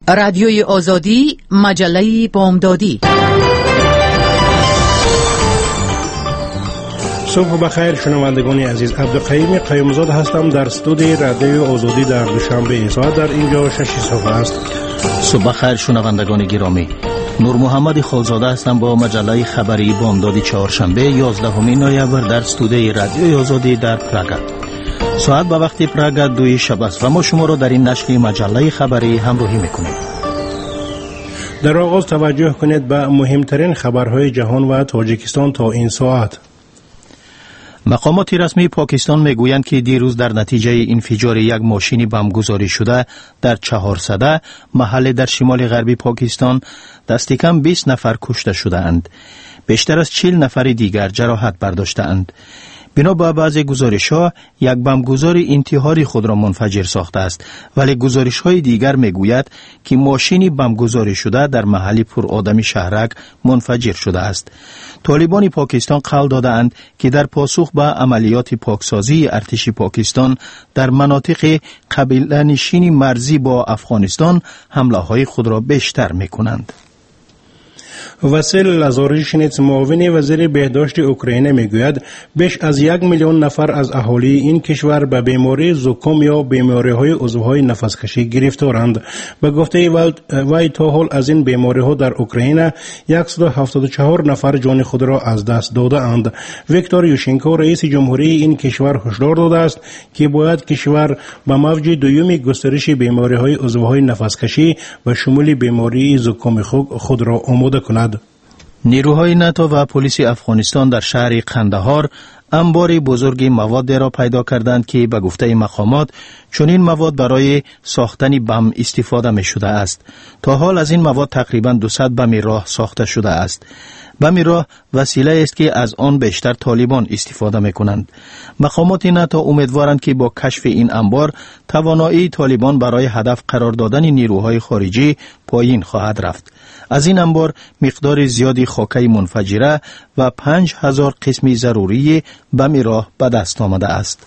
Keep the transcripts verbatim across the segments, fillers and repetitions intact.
رادیوی آزادی، مجله بامدادی. صبح بخیر شنوندگان عزیز، عبدالقیوم قیومزاد هستم در استودیوی رادیوی آزادی در دوشنبه ساعت در اینجا شش صبح است. صبح بخیر شنوندگان گرامی، نور محمد خالزاده هستم با مجله خبری بامدادی چهارشنبه یازدهم نوامبر در استودیوی رادیوی آزادی در پراگ. ساعت به وقت پراگ دوی شب است و ما شما را در این نشر مجله خبری همراهی میکنیم. در آغاز توجه کنید به مهمترین خبرهای جهان و تاجیکستان تا این ساعت. مقامات رسمی پاکستان میگویند که دیروز در نتیجه انفجار یک ماشین بمبگذاری شده در چهارصده محل در شمال غربی پاکستان دست کم بیست نفر کشته شده‌اند. بیشتر از چهل نفر دیگر جراحت برداشته‌اند. بنا به بعضی گزارش‌ها یک بمبگذار انتحاری خود را منفجر ساخته است، ولی گزارش‌های دیگر میگوید که ماشینی بمبگذاری شده در محلی پر آدمی شهرک منفجر شده است. طالبان پاکستان قول داده‌اند که در پاسخ به عملیات پاکسازی ارتش پاکستان در مناطق قبیله‌نشین مرزی با افغانستان حمله‌های خود را بیشتر می‌کنند. واسیل لازاریشنیتس معاون وزیر بهداشت اوکراین میگوید بیش از یک میلیون نفر از اهالی این کشور به بیماری زکام یا بیماری‌های عضوهای نفسکشی گرفتارند. به گفته وی تا حال از این بیماری‌ها در اوکراین صد و هفتاد و چهار نفر جان خود را از دست داده‌اند. ویکتور یوشنکو رئیس جمهوری این کشور هشدار داده است که باید کشور به موج دوم گسترش بیماری‌های عضوهای نفسکشی و شمول بیماری زکام خود را آماده کند. نیروهای ناتو و پلیس افغانستان در شهر قندهار انبار بزرگی مواد را پیدا کردند که به گفته مقامات چنین مواد برای ساختن بم استفاده می شده است. تا حال از این مواد تقریباً دویست بم راه ساخته شده است. بم راه وسیله است که از آن بیشتر طالبان استفاده می کنند. مقامات ناتو امیدوارند که با کشف این انبار توانایی طالبان برای هدف قرار دادن نیروهای خارجی پایین خواهد رفت. از این انبار مقدار زیادی خاکی منفجره و پنج هزار قسم ضروری بم راه به دست آمده است.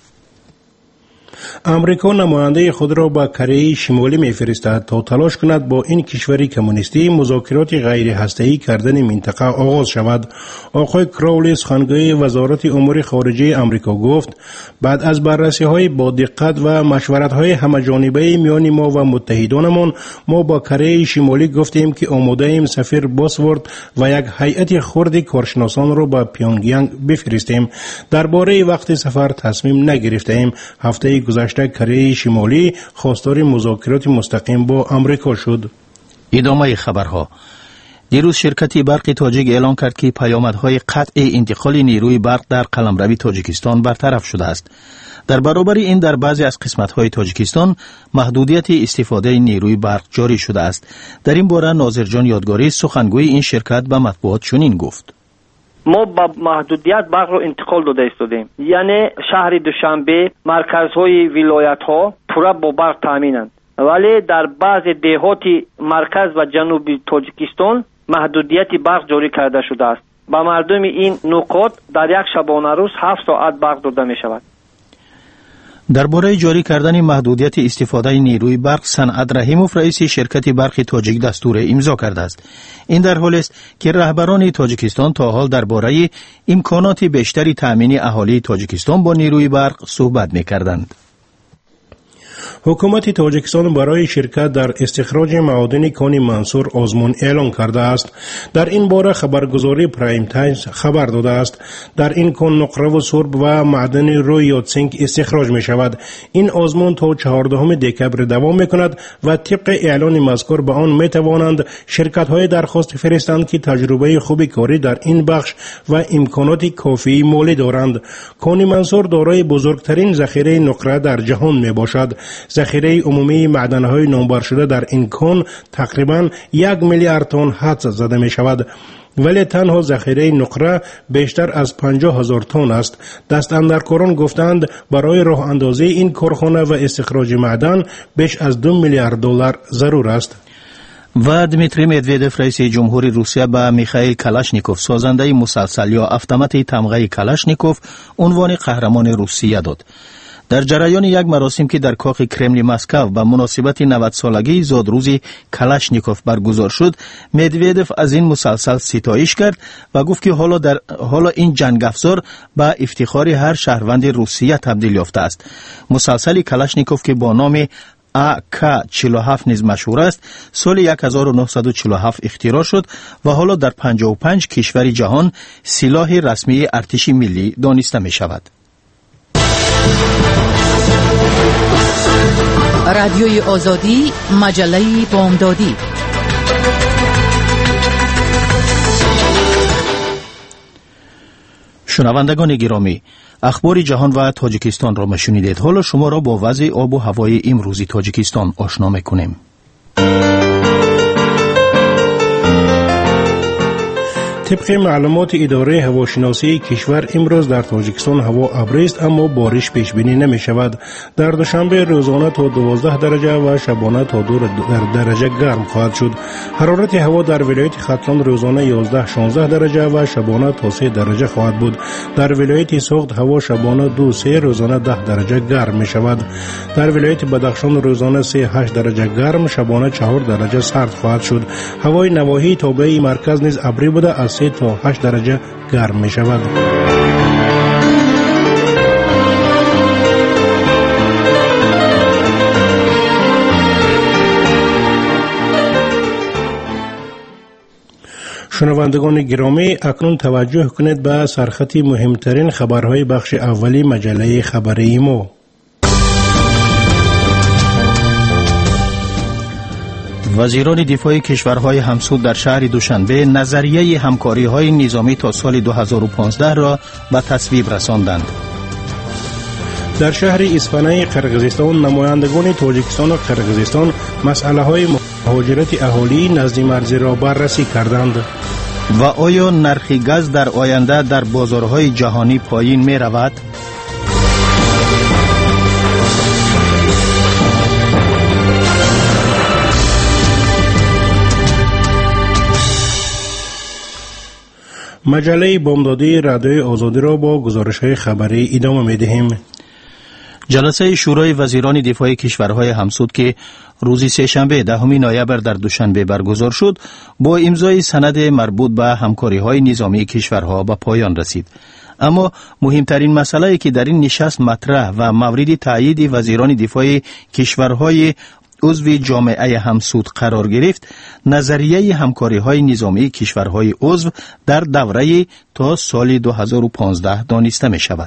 امریکا نماینده خود را به کره شمالی می‌فرستد تا تلاش کند با این کشور کمونیستی مذاکرات غیر هسته‌ای کردن منطقه آغاز شود. آقای کراولی سخنگوی وزارت امور خارجه امریکا گفت بعد از بررسی‌های با دقت و مشورت‌های همه‌جانبه میان ما و متحدانمان، ما با کره شمالی گفتیم که آماده ایم سفیر باسورد و یک هیئت خرد کارشناسان را به پیونگیانگ بفرستیم. درباره وقت سفر تصمیم نگرفتیم. هفته گذشته کره شمالی خواستار مذاکرات مستقیم با امریکا شد. ادامه خبرها. دیروز شرکت برق تاجیک اعلام کرد که پیامدهای قطع انتقال نیروی برق در قلمرو تاجیکستان برطرف شده است. در برابر این در بعضی از قسمت‌های تاجیکستان محدودیت استفاده نیروی برق جاری شده است. در این باره ناظر جان یادگاری سخنگوی این شرکت به مطبوعات چنین گفت: ما با محدودیت برق رو انتقال داده استادیم، یعنی شهر دوشنبه مرکزهای ولایت ها پورا با برق تامینند، ولی در بعض دهات مرکز و جنوب تاجیکستان محدودیت برق جاری کرده شده است. با مردم این نقاط در یک شبانه روز هفت ساعت برق داده می شود. درباره جاری کردن محدودیت استفاده نیروی برق، صنعت رحیموف رئیس شرکت برق تاجیک دستور امضا کرده است. این در حالی است که رهبران تاجیکستان تا حال درباره امکانات بیشتری تامین اهالی تاجیکستان با نیروی برق صحبت می‌کردند. حکومت تاجیکستان برای شرکت در استخراج معادن کان منصور آزمون اعلان کرده است. در این باره خبرگزاری پرایم تایمز خبر داده است در این کان نقره و سرب و معدن روی یا زینک استخراج می شود. این آزمون تا چهاردهم دکبر دوام می کند و طبق اعلان مذکور به آن می توانند شرکت های درخواست فرستند که تجربه خوبی کاری در این بخش و امکانات کافی مالی دارند. کان منصور دارای بزرگترین ذخیره نقره در جهان می باشد. ذخیره عمومی معدن‌های نامبر شده در این کان تقریباً یک میلیارد تن حدس زده می شود. ولی تنها ذخیره نقره بیشتر از پنجاه هزار تن است. دست اندرکاران گفتند برای راه اندازی این کارخانه و استخراج معدن بیش از دو میلیارد دلار ضرور است. و دمیتری مدودف رئیس جمهوری روسیه به میخائیل کلاشنیکوف سازنده مسلسل یا اتومات تمغه کلاشنیکوف عنوان قهرمان روسیه داد. در جریان یک مراسم که در کاخ کرملین مسکو به مناسبت نود سالگی زادروز کلاشنیکوف برگزار شد، مدویدف از این مسلسل ستایش کرد و گفت که حالا در حالا این جنگ افزار به افتخار هر شهروند روسیه تبدیل یافته است. مسلسل کلاشنیکوف که با نام ا کا چهل و هفت نیز مشهور است، سال هزار و نهصد و چهل و هفت اختراع شد و حالا در پنجاه و پنج کشور جهان سلاح رسمی ارتش ملی دانسته می شود. رادیوی آزادی، مجله بامدادی. شنوندگان گرامی، اخبار جهان و تاجیکستان را شنیدید. حالا شما را با وضع آب و هوای امروزی تاجیکستان آشنا می‌کنیم. طبق معلومات اداره هواشناسی کشور امروز در تاجیکستان هوا ابری است اما بارش پیش بینی نمی شود. در دوشنبه روزانه تا دوازده درجه و شبانه تا دو درجه گرم خواهد شد. حرارت هوا در ولایت ختلان روزانه یازده شانزده درجه و شبانه تا سه درجه خواهد بود. در ولایت سوخت هوا شبانه دو سه روزانه ده درجه گرم می شود. در ولایت بدخشان روزانه سه هشت درجه گرم، شبانه چهار درجه سرد خواهد شد. هوای نواحی تابع مرکز نیز ابری بوده از سه تا هشت درجه گرم می شود. شنوندگان گرامی، اکنون توجه کنید به سرخط مهمترین خبرهای بخش اولی مجله خبری ما. وزیران دفاع کشورهای همسود در شهر دوشنبه نظریه همکاری‌های نظامی تا سال دو هزار و پانزده را به تصویب رساندند. در شهر اسفنای قرقیزستان نمایندگان تاجیکستان و قرقیزستان مسئله‌های مهاجرت اهالی نزد مرزی را بررسی کردند. و آیا نرخ گاز در آینده در بازارهای جهانی پایین می رود؟ مجله بامدادی رادیوی آزادی را با گزارش‌های خبری ادامه می‌دهیم. جلسه شورای وزیران دفاع کشورهای همسود که روز سه‌شنبه دهم نوامبر در دوشنبه برگزار شد، با امضای سند مربوط به همکاری‌های نظامی کشورها به پایان رسید. اما مهمترین مسئله‌ای که در این نشست مطرح و مورد تایید وزیران دفاع کشورهای عضو جامعه همسود قرار گرفت، نظریه همکاری‌های نظامی کشورهای عضو در دوره تا سال دو هزار و پانزده دانسته می شود.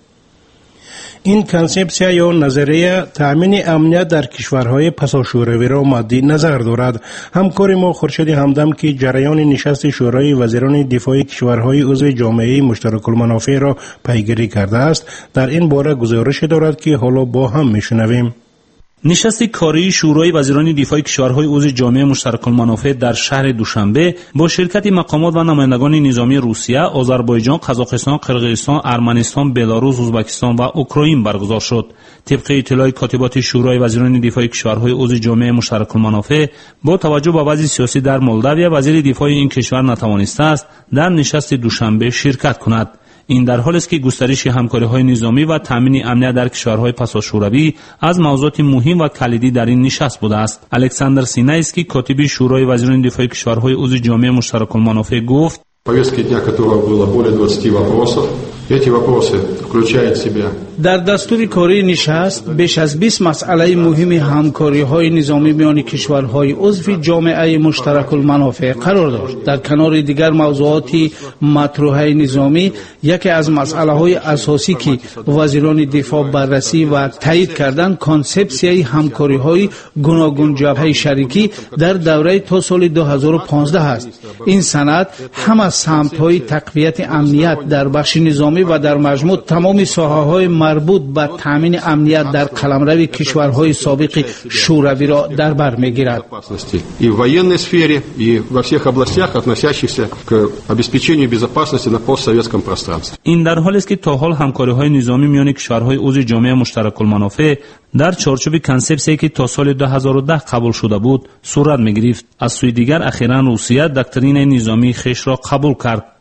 این کنسپسیا یا نظریه تأمین امنیت در کشورهای پساشوروی را مد نظر دارد. همکار ما خورشید همدم که جریان نشست شورای وزیران دفاع کشورهای عضو جامعه مشترک المنافع را پیگیری کرده است، در این باره گزارش دارد که حالا با هم میشنویم. نشست کاری شورای وزیران دفاع کشورهای عضو جامعه مشترک المنافع در شهر دوشنبه با شرکت مقامات و نمایندگان نظامی روسیه، آذربایجان، قزاقستان، قرقیزستان، ارمنستان، بلاروس، ازبکستان و اوکراین برگزار شد. طبق اطلاع کاتبات شورای وزیران دفاع کشورهای عضو جامعه مشترک المنافع، با توجه به وضع سیاسی در مولداوی، وزیر دفاع این کشور نتوانسته است در نشست دوشنبه شرکت کند. این در حالی است که گسترش همکاری‌های نظامی و تامین امنیت در کشورهای پساشوروی از موضوعات مهم و کلیدی در این نشست بوده است. الکساندر سینایسکی کاتب شورای وزیران دفاع کشورهای عضو جامعه مشترک المنافع گفت: повестке дня которого было более двадцати вопросов. Эти вопросы включают в себя در دستور کاری نشست بیش از بیست مسئله مهم همکاری‌های نظامی میان کشورهای عضو جامعه مشترک المنافع قرار داشت. در کنار دیگر موضوعات مطروحه نظامی، یکی از مسئله‌های اساسی که وزیران دفاع بررسی و تایید کردند کانسپسیای همکاری‌های گوناگون جبهه شریکی در دوره تا سال دو هزار و پانزده است. این سند هم از سمت‌های تقویت امنیت در بخش نظامی و در مجموع تمام ساحه‌های مربوط به تامین امنیت در قلمرو کشورهای سابق شوروی را در بر می‌گیرد. И в военной сфере, и во всех областях, относящихся к обеспечению безопасности на постсоветском пространстве. این در حالی است که تا حال همکاری‌های نظامی میان کشورهای عضو جامعه مشترک المنافع در چارچوب کنسپسی که تا سال دو هزار و ده قبول شده بود صورت می‌گرفت. از سوی دیگر اخیراً روسیه دکترین نظامی خیش را قبول کرد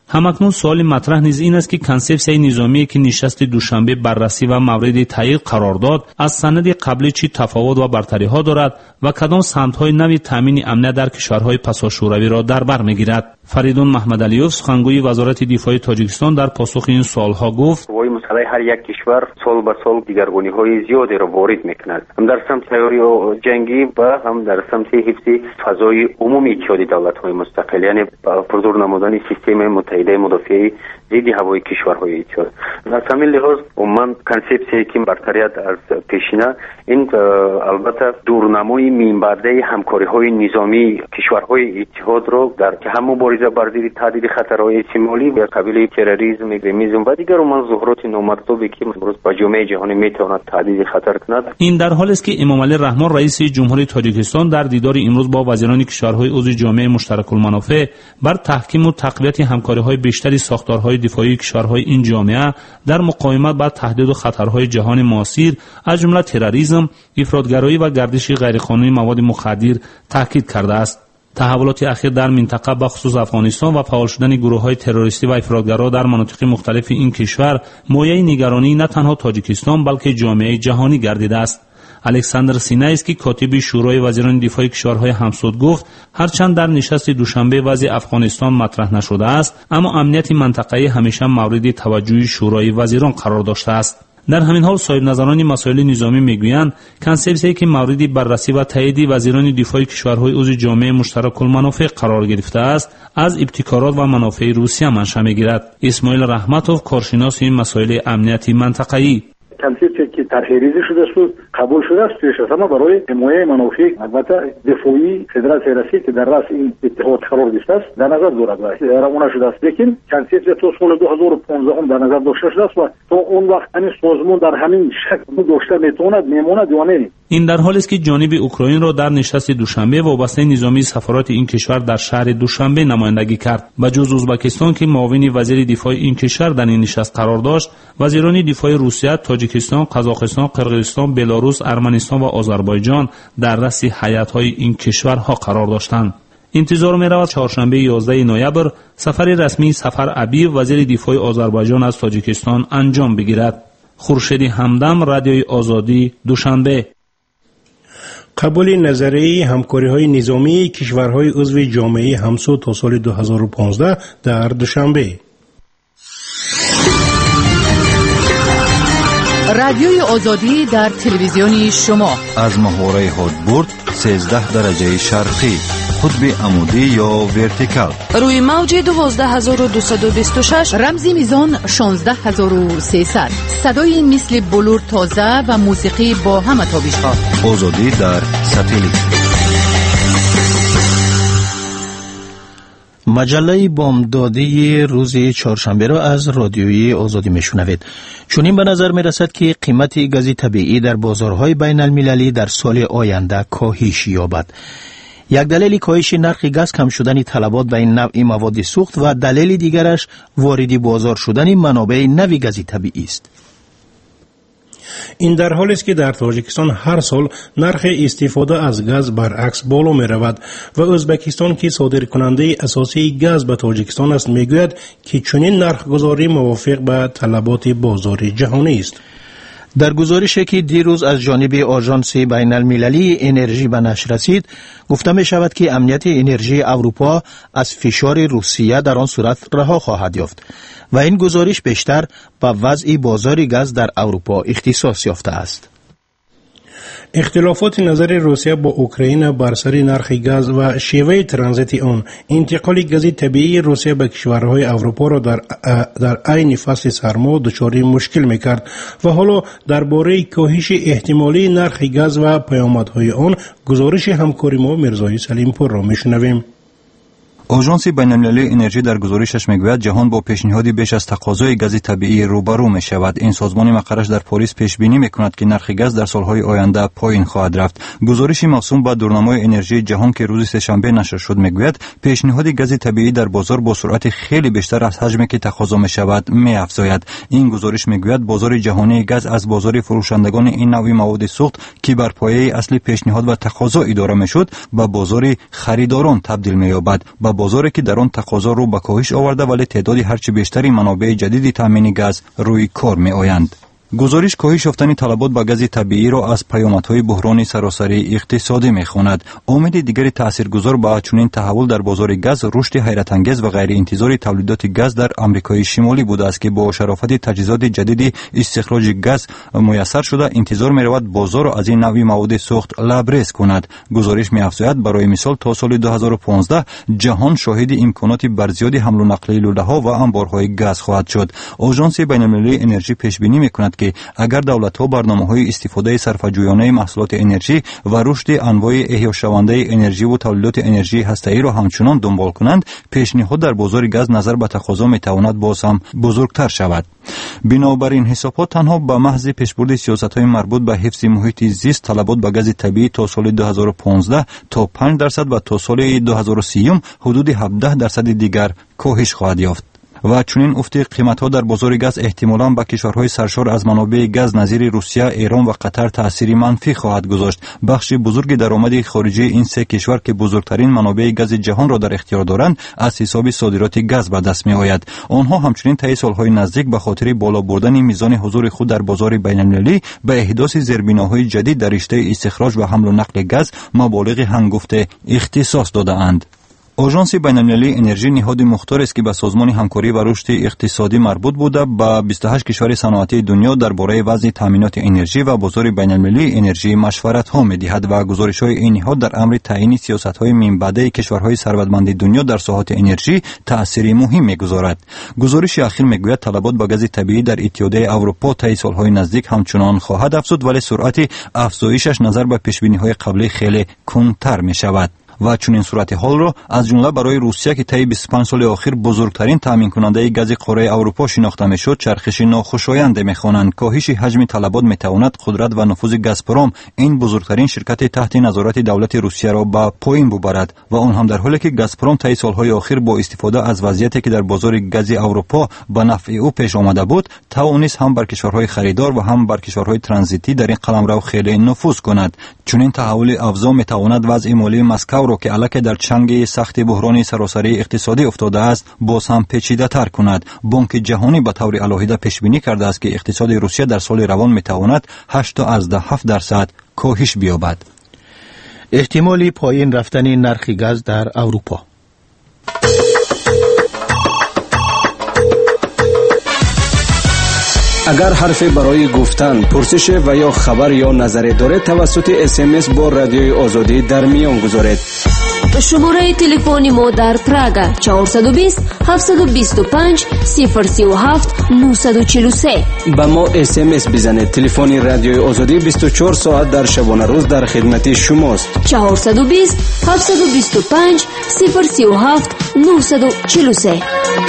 همکنون سوال مطرح نیز این است که کنسپسیای نظامی که نشست دوشنبه بررسی و مورد تایید قرار داد از سند قبلی چی تفاوت و برتری ها دارد و کدام سمت‌های نوی تامین امنیت در کشورهای پسا شوروی را در بر می‌گیرد. فریدون محمدعلیوف سخنگوی وزارت دفاع تاجیکستان در پاسخ این سوال‌ها گفت: وای مسئله هر یک کشور سال به سال دیگرگونی‌های زیادی را وارد می‌کند، هم در سمت تیاری جنگی و هم در سمت حفظ فضای عمومی اتحادیه دولت‌های مستقل، یعنی پردور نمودن سیستم متحده مدافعی ضد هوایی کشورهای اتحاد. در همین لحاظ عموما کنسپسی که برتریت از پیشینه این البته دورنمای مینبرده همکاری‌های نظامی کشورهای اتحاد را در که هم مبارزه بر ضد تهدید خطرهای احتمالی و قبیل تروریسم، اگزتریمیسم و دیگر عموما ظهورات نامطلوبی که امروز با جامعه جهانی میتواند تهدید خطر کند. این در حالی است که امام علی رحمان رئیس جمهوری تاجیکستان در دیدار امروز با وزیران کشورهای عضو جامعه مشترک المنافع بر تحکیم و تقویت همکاری‌های بیشتری ساختارهای دفاعی کشورهای این جامعه در مقاومت با تهدید و خطرهای جهان معاصر از جمله تروریسم، افراطگرایی و گردش غیرقانونی مواد مخدر تاکید کرده است. تحولات اخیر در منطقه به خصوص افغانستان و فعال شدن گروه‌های تروریستی و افراطگرا در مناطق مختلف این کشور مایه نگرانی نه تنها تاجیکستان بلکه جامعه جهانی گردیده است. الکساندر سینایسکی کاتب شورای وزیران دفاع کشورهای همسود گفت هرچند در نشست دوشنبه وضع افغانستان مطرح نشده است، اما امنیت منطقه‌ای همیشه مورد توجه شورای وزیران قرار داشته است. در همین حال صاحب نظران مسائل نظامی میگویند کنسپسی که مورد بررسی و تایید وزیران دفاع کشورهای عضو جامعه مشترک المنافع قرار گرفته است از ابتکارات و منافع روسیه منشأ میگیرد. اسماعیل رحمتوف کارشناس این مسائل امنیتی منطقه‌ای: کنسپتی که طرح‌ریزی شده است قبول شده است پیش از همه برای حمایت منافع البته دفاعی فدراسیون روسیه که در راس این اتحاد قرار گرفته است در نظر دارد و روانه شده است. لیکن کنسپتی تا سال دو هزار و پانزده هم در نظر داشته شده است و تا اون وقت این سازمان در همین شکل داشته میتواند میماند یا نه. این در حالی است که جانب اوکراین را در نشست دوشنبه وابسته نظامی سفارات این کشور در شهر دوشنبه نمایندگی کرد. به جز ازبکستان که معاون وزیر دفاع این کشور در این نشست قرار داشت، وزیران دفاع روسیه، تاجیکستان، قزاقستان، قرقیزستان، بلاروس، ارمنستان و آذربایجان در رأس هیئت‌های این کشورها قرار داشتند. انتظار می‌رود چهارشنبه یازده نوامبر سفر رسمی سفر ابیو وزیر دفاع آذربایجان از تاجیکستان انجام بگیرد. خورشید همدم، رادیوی آزادی، دوشنبه. قبول نظریه همکاری‌های نظامی کشورهای عضو جامعه همسود تا سال دو هزار و پانزده در دوشنبه. رادیوی آزادی در تلویزیون شما از محوره هادبورد سیزده درجه شرقی، قطب عمودی یا ورتیکال، روی موج دوازده هزار و دویست و بیست و شش، رمزی میزان شانزده هزار و سیصد، صدای مثل بلور تازه و موسیقی با همه تابش‌ها. آزادی در ساتلیت. مجله بامدادی روز چهارشنبه را از رادیوی آزادی میشنوید. چنین به نظر می رسد که قیمت گاز طبیعی در بازارهای بین المللی در سال آینده کاهش یابد. یک دلیل کاهش نرخ گاز کم شدن طلبات به این نوع مواد سوخت و دلیل دیگرش وارد بازار شدن منابع نوی گاز طبیعی است. این در حالی است که در تاجیکستان هر سال نرخ استفاده از گاز برعکس بالا می رود و ازبکستان که صادر کننده اساسی گاز به تاجیکستان است می گوید که چنین نرخ گذاری موافق به طلبات بازار جهانی است. در گزارشی که دیروز از جانب آژانس بین المللی انرژی به نشر رسید، گفته می شود که امنیت انرژی اروپا از فشار روسیه در آن صورت رها خواهد یافت و این گزارش بیشتر به وضع بازار گاز در اروپا اختصاص یافته است. اختلافات نظر روسیه با اوکراین بر سر نرخ گاز و شیوه ترانزیت آن، انتقال گاز طبیعی روسیه به کشورهای اروپا را در در عین فصل سرما دچار مشکل میکرد و حالا درباره کاهش احتمالی نرخ گاز و پیامدهای آن گزارش همکار ما میرزای سلیمپور را میشنویم. آژانس بین‌المللی انرژی در گزارشش میگوید جهان با پیشنهادی بیش از تقاضای گاز طبیعی روبرو می شود. این سازمان مقرش در پاریس پیش بینی میکند که نرخ گاز در سالهای آینده پایین خواهد رفت. گزارشی موسوم به دورنمای انرژی جهان که روز سه‌شنبه نشر شد میگوید پیشنهاد گاز طبیعی در بازار با سرعت خیلی بیشتر از حجمی که تقاضا می شود می افزاید. این گزارش میگوید بازار جهانی گاز از بازار فروشندگان این نوع مواد سوخت که بر پایه اصل پیشنهاد و تقاضا اداره میشد به بازار خریداران تبدیل می‌یابد. بازاری که در آن تقاضا رو به کاهش آورده ولی تعداد هرچه بیشتری منابع جدید تامین گاز روی کار می آیند. گزارش کاهش یافتن طلبات به گاز طبیعی را از پیامدهای بحران سراسری اقتصادی می‌خواند. عامل دیگری تاثیرگذار به چنین تحول در بازار گاز رشد حیرت انگیز و غیر انتظاری تولیدات گاز در آمریکای شمالی بوده است که با شرافت تجهیزات جدید استخراج گاز میسر شده انتظار می‌رود بازار را از این نوع مواد سوخت لبریز کند. گزارش می‌افزاید برای مثال تا سال دو هزار و پانزده جهان شاهد امکانات برزیادی حمل و نقل لوله‌ها و انبارهای گاز خواهد شد. آژانس بین‌المللی انرژی پیش بینی می‌کند که اگر دولت‌ها برنامه‌های استفاده صرفه‌جویانه محصولات انرژی و رشد انواع احیا شونده انرژی و تولیدات انرژی هسته‌ای را همچنان دنبال کنند، پیشنهاد در بازار گاز نظر به تقاضا می‌تواند باز هم بزرگتر شود. بنابراین حسابات تنها به محض پیشبرد سیاست‌های مربوط به حفظ محیط زیست طلبات به گاز طبیعی تا سال دو هزار و پانزده تا پنج درصد و تا سال دو هزار و سی حدود هفده درصد دیگر کاهش خواهد یافت. و چنین افت قیمت‌ها در بازار گاز احتمالاً به کشورهای سرشار از منابع گاز نظیر روسیه، ایران و قطر تأثیری منفی خواهد گذاشت. بخش بزرگ درآمد خارجی این سه کشور که بزرگترین منابع گاز جهان را در اختیار دارند از حساب صادرات گاز به دست می‌آید. آنها همچنین طی سال‌های نزدیک به خاطر بالا بردن میزان حضور خود در بازار بین‌المللی به احداث زیربناهای جدید در رشته استخراج و حمل و نقل گاز مبالغ هنگفته اختصاص داده‌اند. آژانس بین‌المللی انرژی نهاد مختار است که به سازمان همکاری و رشد اقتصادی مربوط بوده به بیست و هشت کشور صنعتی دنیا درباره وضع تامینات انرژی و بازار بین‌المللی انرژی مشورت‌ها می‌دهد و گزارش‌های این نهاد در امر تعیین سیاست‌های منبعده کشورهای ثروتمند دنیا در ساحت انرژی تأثیر مهم می‌گذارد. گزارش اخیر می‌گوید طلبات به گاز طبیعی در اتحادیه اروپا طی سال‌های نزدیک همچنان خواهد افزود ولی سرعت افزایشش نظر به پیش‌بینی‌های قبلی خیلی کندتر می‌شود. و چنین صورت حال را از جمله برای روسیه که طی بیست و پنج سال اخیر بزرگترین تامین کننده گاز قاره اروپا شناخته میشد چرخش ناخوشایند میخوانند. کاهش حجم طلبات میتواند قدرت و نفوذ گازپروم این بزرگترین شرکت تحت نظارت دولت روسیه را به پایین ببرد و آن هم در حالی که گازپروم طی سالهای اخیر با استفاده از وضعیتی که در بازار گاز اروپا به نفع او پیش آمده بود توانست هم بر کشورهای خریدار و هم بر کشورهای ترانزیتی در این قلمرو خیلی نفوذ کند. چنین تحول افزا میتواند وضع مالی مسکو را که الکی در چنگ سخت بحران سراسری اقتصادی افتاده است باز هم پیچیده تر کند. بانک جهانی به طور علاهیده پیش بینی کرده است که اقتصاد روسیه در سال روان میتواند هشت تا از ده هفت درصد کاهش بیابد. احتمالی پایین رفتن نرخ گاز در اروپا. اگر حرفی برای گفتن، پرسش و یا خبر یا نظری دارید توسط اس ام اس با رادیوی آزادی در میان گذارید. شماره تلفن ما در پراگ چهارصد و بیست هفتصد و بیست و پنج صفر سی و هفت نهصد و چهل و سه. با ما اس ام اس بزنید. تلفن رادیوی آزادی بیست و چهار ساعت در شبانه روز در خدمت شماست. چهارصد و بیست هفتصد و بیست و پنج صفر سی و هفت نهصد و چهل و سه.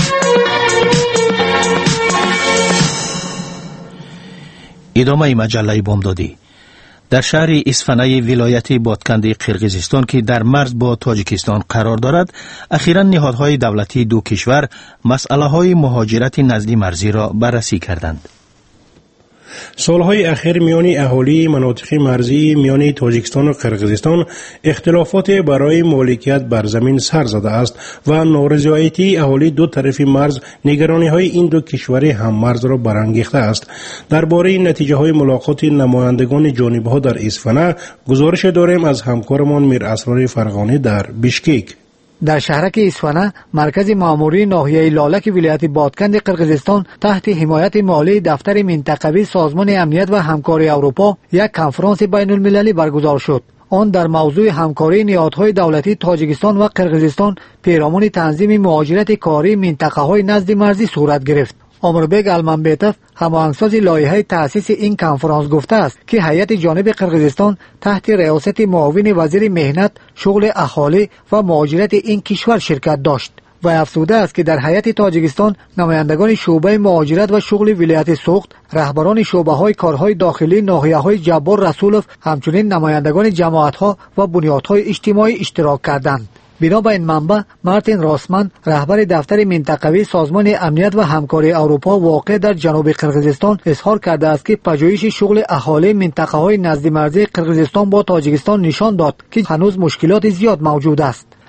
ادامه مجله بامدادی. در شهر اصفهان ولایت بادکنده قرقیزستان که در مرز با تاجیکستان قرار دارد، اخیراً نهادهای دولتی دو کشور مسئله‌های مهاجرت نزدی مرزی را بررسی کردند. سالهای اخیر میان اهالی مناطق مرزی میان تاجیکستان و قرقیزستان اختلافات برای مالکیت بر زمین سر زده است و نارضایتی اهالی دو طرف مرز نگرانی های این دو کشور هم مرز را برانگیخته است. درباره نتیجه های ملاقات نمایندگان جانبها در اصفهان گزارش داریم از همکارمان میر اسرار فرغانی در بیشکک. در شهرک اصفهان مرکز ماموری ناحیه لالک ولایت بادکند قرقیزستان تحت حمایت مالی دفتر منطقوی سازمان امنیت و همکاری اروپا یک کنفرانس بین المللی برگزار شد. آن در موضوع همکاری نهادهای دولتی تاجیکستان و قرقیزستان پیرامون تنظیم مهاجرت کاری منطقه‌های نزد مرزی صورت گرفت. امربگ المنبیتف هماهنگساز لایحه تأسیس این کنفرانس گفته است که هیئت جانب قرقیزستان تحت ریاست معاون وزیر مهنت، شغل اهالی و مهاجرت این کشور شرکت داشت و افزوده است که در هیئت تاجیکستان نمایندگان شعبه مهاجرت و شغل ولایت سوخت، رهبران شعبه‌های کارهای داخلی ناحیه‌های جبار رسولف، همچنین نمایندگان جماعت‌ها و بنیادهای اجتماعی اشتراک کردند. بنا به این منبع مارتین راسمن رهبر دفتر منطقوی سازمان امنیت و همکاری اروپا واقع در جنوب قرقیزستان اظهار کرده است که پژوهش شغل اهالی منطقه‌های نزد مرزی قرقیزستان با تاجیکستان نشان داد که هنوز مشکلات زیاد موجود است.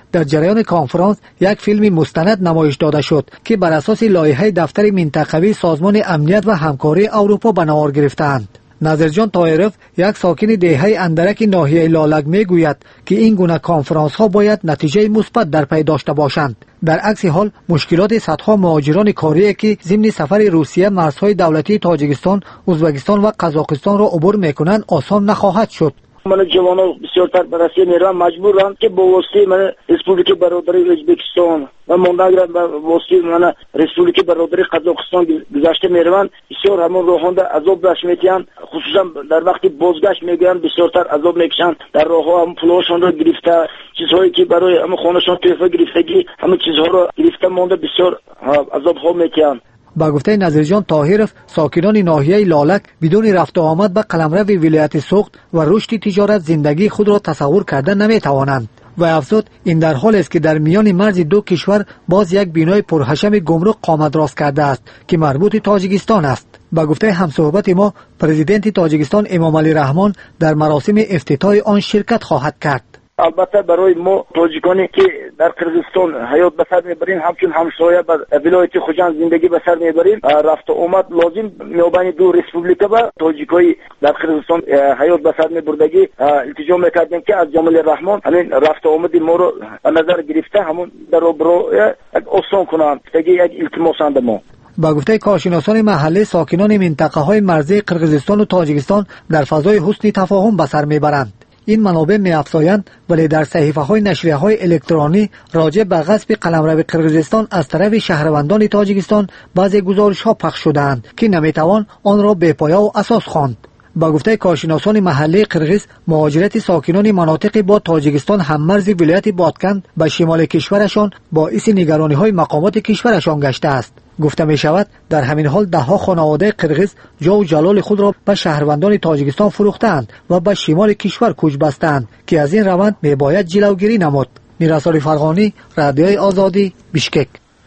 در جریان کنفرانس یک فیلم مستند نمایش داده شد که بر اساس لایحه دفتر منطقوی سازمان امنیت و همکاری اروپا به نوار گرفتند. نظرجان طاهرов یک ساکن دهه اندرک ناحیه لالک میگوید که این گونه کنفرانس ها باید نتیجه مثبت در پی داشته باشند. در عکس حال مشکلات صدها مهاجران کاری که ضمن سفر روسیه مرزهای دولتی تاجیکستان، ازبکستان و قزاقستان را عبور میکنند آسان نخواهد شد. من جوانان بسیارتر به روسیه میرن مجبورن که با واسطه من ریسپوبلیک برادری ازبکستان و موناگرام با واسطه من ریسپوبلیک برادری قزاقستان گذشته میرن. بسیار همون راهنده عذاب داشت میتیان، خصوصا در وقتی بازگشت میگن بسیارتر عذاب میکشن. در راه ها هم پولشون رو گرفته، چیزهایی که برای هم خونشون تحفه گرفتگی همه چیزها رو گرفته مونده، بسیار عذاب ها میتیان. با گفته نظرجان طاهرов ساکنان ناحیه لالک بدون رفت و آمد به قلمرو ولایت سوخت و رشد تجارت زندگی خود را تصور کرده نمی توانند و افزود این در حالی است که در میان مرز دو کشور باز یک بینای پرحشم گمرک قامت راست کرده است که مربوط تاجیکستان است. با گفته همصحبت ما پرزیدنت تاجیکستان امام علی رحمان در مراسم افتتاح آن شرکت خواهد کرد. البته برای ما تاجیکانی که در قرغیزستان حیات به سر میبریم، همچون همسایه به ولایت خوجند زندگی به سر میبریم، رفت و آمد لازم میابین دو ریسپوبلیکا و تاجیکای در قرغیزستان حیات به سر میبردگی التجا میکردیم که از جمال رحمان همین رفت و آمد ما رو به نظر گرفته همون در برای آسان کنند تگی یک التماسند ما. با گفته کارشناسان محلی ساکنان منطقه های مرزی قرغیزستان و تاجیکستان در فضای حسن تفاهم به سر میبرند. این منابع می‌افزایند ولی در صحیفه‌های نشریه‌های الکترونی راجع به غصب قلمرو قرغیزستان از طرف شهروندان تاجیکستان بعضی گزارش‌ها پخش شده‌اند که نمی‌توان آن را بی‌پایه و اساس خواند. با گفته کارشناسان محلی قرغیز مهاجرت ساکنان مناطق با تاجیکستان هممرز ولایت بادکند به شمال کشورشان باعث نگرانی‌های مقامات کشورشان گشته است. گفته می شود در همین حال ده ها خانواده قرغیز جا و جلال خود را به شهروندان تاجیکستان فروختند و به شمال کشور کوچ بستند که از این روند می باید جلوگیری نمود. میرسالی فرغانی، رادیوی آزادی، بیشکک.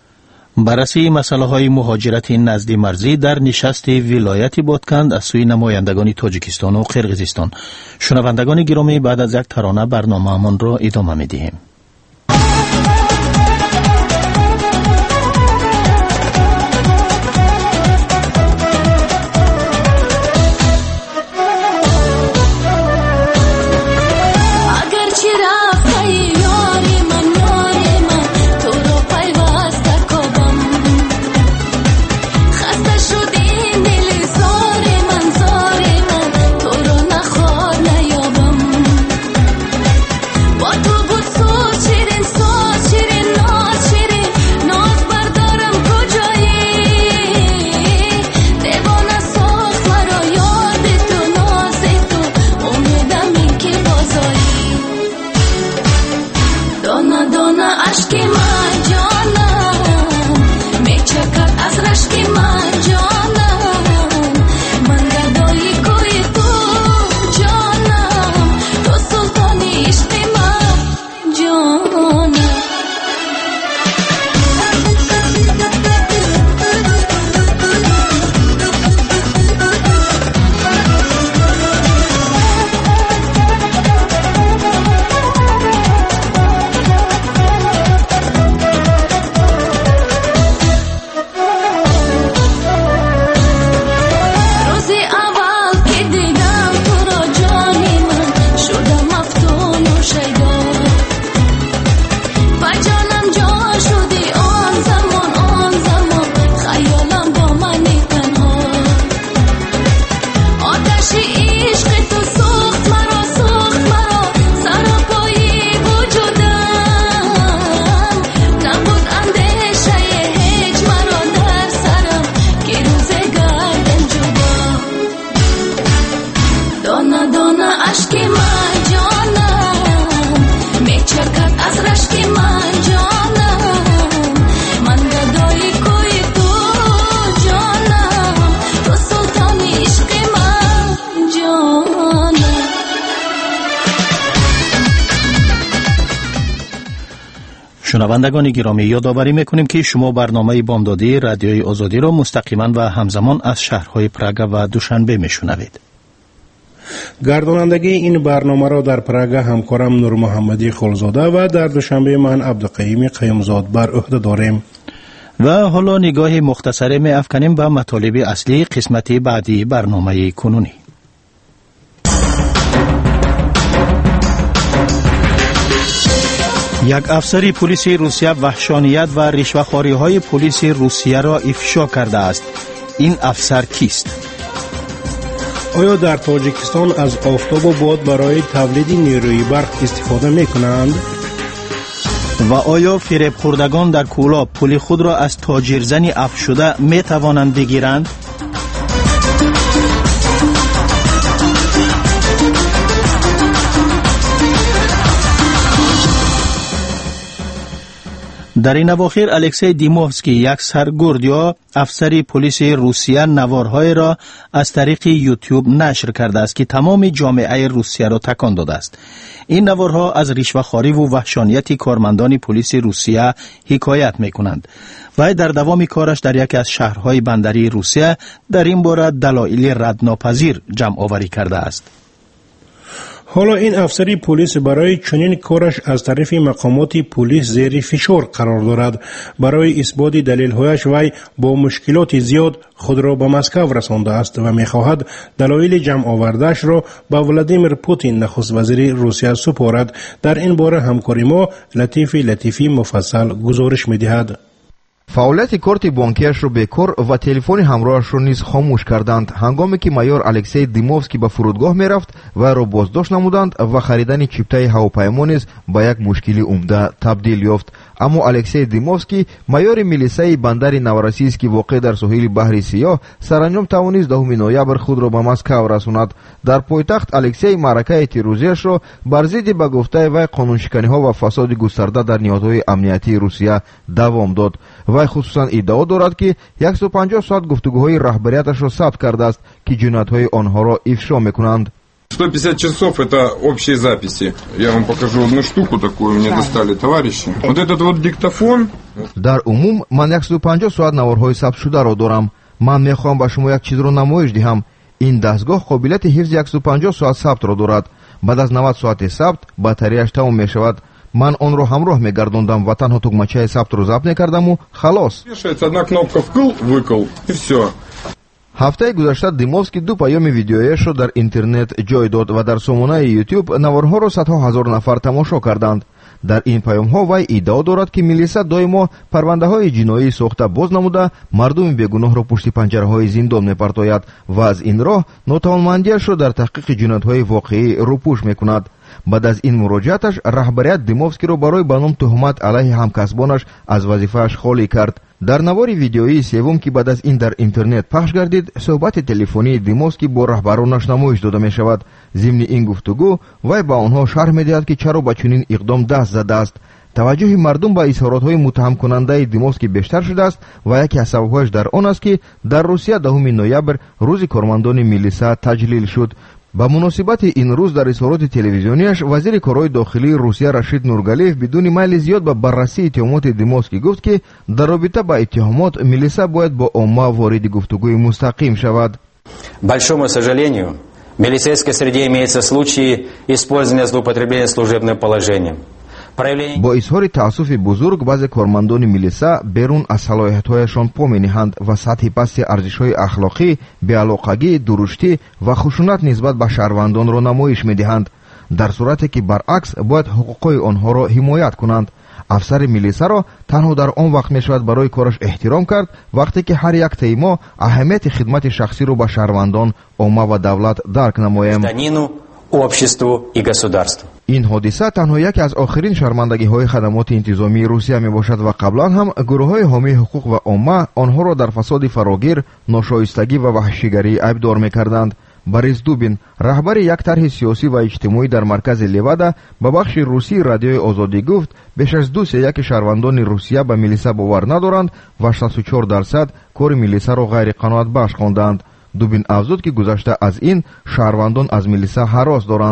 بررسی مسئله های مهاجرت نزدی مرزی در نشست ولایت بادکند از سوی نمایندگان تاجیکستان و قرغیزستان. شنوندگان گرامی، بعد از یک ترانه برنامه‌مان را ادامه می‌دهیم. شنوندگان گرامی، یادآوری میکنیم که شما برنامه بامدادی رادیوی آزادی را مستقیما و همزمان از شهرهای پراگ و دوشنبه میشنوید. گردانندگی این برنامه را در پراگ همکارم نور محمدی خلزاده و در دوشنبه من عبدالقییم قیومزاد بر عهده داریم. و حالا نگاه مختصره می افکنیم به مطالب اصلی قسمت بعدی برنامه کنونی. یک افسر پلیس روسیه وحشانیت و رشوه‌خواری های پلیس روسیه را افشا کرده است. این افسر کیست؟ آیا در تاجیکستان از آفتاب و باد برای تولید نیروی برق استفاده می کنند؟ و آیا فریب خوردگان در کولا پول خود را از تاجرزنی افشوده می توانند بگیرند؟ در این اواخر الکسی دیموفسکی یک سرگرد یا افسر پلیس روسیه نوارهای را از طریق یوتیوب نشر کرده است که تمام جامعه روسیه را تکان داده است. این نوارها از رشوه‌خواری و وحشانیت کارمندان پلیس روسیه حکایت می‌کنند. و در دوام کارش در یکی از شهرهای بندری روسیه در این باره دلایل ردناپذیر جمع آوری کرده است. حالا این افسری پلیس برای چنین کارش از طرف مقامات پلیس زیر فشار قرار دارد. برای اثبات دلیل‌هایش وی با مشکلات زیاد خود را به مسکو رسانده است و می‌خواهد دلایل جمع آورده‌اش را به ولادیمیر پوتین نخست وزیر روسیه سپارد. در این باره همکاری ما لطیف لطیفی مفصل گزارش می‌دهد. فعالیت کارت بانکیش رو بکار و تلفن همراهش رو نیز خاموش کردند هنگامی که مایور الکسی دیموفسکی به فرودگاه میرفت و رو بازداشت نمودند و خریدن چیپتای هواپیما نیز به یک مشکلی عمده تبدیل یافت. اما الکسی دیموفسکی مایور میلیسای بندر نوروسیسکی واقع در ساحل بحر سیاه سرانجام توانست دهم نوامبر خود را به مسکو رساند. در پایتخت الکسی معرکه تیروزیش را بر ضد به گفته وی قانونشکنی‌ها و فساد گسترده در نهادهای امنیتی روسیه دوام داد. وی خصوصا ادعا دارد که صد و پنجاه ساعت گفتگوهای رهبریتش را ثبت کرده است که جنایت‌های آنها را افشا می‌کنند. сто пятьдесят часов это общие записи. Я вам покажу одну штуку такую, мне достали товарищи. Вот этот вот диктофон. در عموم من صد و پنجاه ساعت نوارهای ثبت شده را دارم. من می‌خواهم به شما یک چیز را نمایش دهم. این دستگاه قابلیت حفظ صد و پنجاه ساعت ثبت را دارد. بعد از نود ساعت ثبت باتریاش تمام می‌شود. من آن رو همراه می‌گرداندم و تنها تکمچه ثبت رو ضبط می‌کردم و خلاص. Одна кнопка вкл, выкл и всё. هفته گذشته دیموفسکی دو پیام ویدیویش را در اینترنت جای داد و در سامانه یوتیوب نوارها را صدها هزار نفر تماشا کردند. در این پیام‌ها وی ادعا دارد که میلیسا دائما پرونده‌های جنایی ساخته باز نموده مردم بیگناه را پشت پنجره‌های زندان می‌پرتاید و از این راه ناتوانمندی‌اش را در تحقیق جنایت‌های واقعی روپوش می‌کند. بعد از این مراجعتش رهبریت دیموفسکی را برای به نام تهمت علیه همکسبانش از وظیفه‌اش خالی کرد. در نوار ویدیویی سوم که بعد از این در اینترنت پخش گردید صحبت تلفنی دیموفسکی با رهبرانش نمایش داده می شود. ضمن این گفتگو وی به آنها شرح می دهد که چرا به چنین اقدام دست زده است. توجه مردم به اظهارات‌های متهم کننده دیموفسکی بیشتر شده است و یکی از سبب‌هایش در آن است که در روسیه دهم نوامبر روز کارمندان میلیسا تجلیل شد. با مناسبت این روز در اظهارات تلویزیونیش وزیر کارهای داخلی روسیه رشید نورگالیف بدون میل زیاد به بررسی اتهامات دیموفسکی گفت که در رابطه با اتهامات میلیسا باید با عامه وارد گفتگوی مستقیم شود. большому сожалению, в милицейской среде имеются случаи использования злоупотребления служебным положением. با اظهار تأسف بزرگ بعض کارمندان میلیسا بیرون از صلاحیت‌هایشان پا می‌نهند و سطح پست ارزش‌های اخلاقی، بی‌علاقگی، درشتی و خشونت نسبت به شهروندان را نمایش می‌دهند، در صورتی که برعکس باید حقوق‌های آنها را حمایت کنند. افسر میلیسا را تنها در آن وقت می‌شود برای کارش احترام کرد وقتی که هر یک تیما اهمیت خدمت شخصی را به شهروندان، عامه و دولت درک نماییم. обществу и государству. این حادثه تنها یکی از آخرین شرمندگی‌های خدمات انتظامی روسیه میباشد و قبلا هم گروه‌های حامی حقوق و عامه آنها را در فساد فراگیر، ناشایستگی و وحشیگری عیبدار میکردند. بوریس دوبین، رهبر یک طرح سیاسی و اجتماعی در مرکز لیوادا، به بخش روسی رادیوی آزادی گفت بیش از دو سوم یک شهروندان روسیه به میلیسا باور ندارند و شصت و چهار درصد کار میلیسا را غیر قانونی بخش خواندند. دوبین افزود که گذشته از این شهروندان از میلیسا هراس دارند.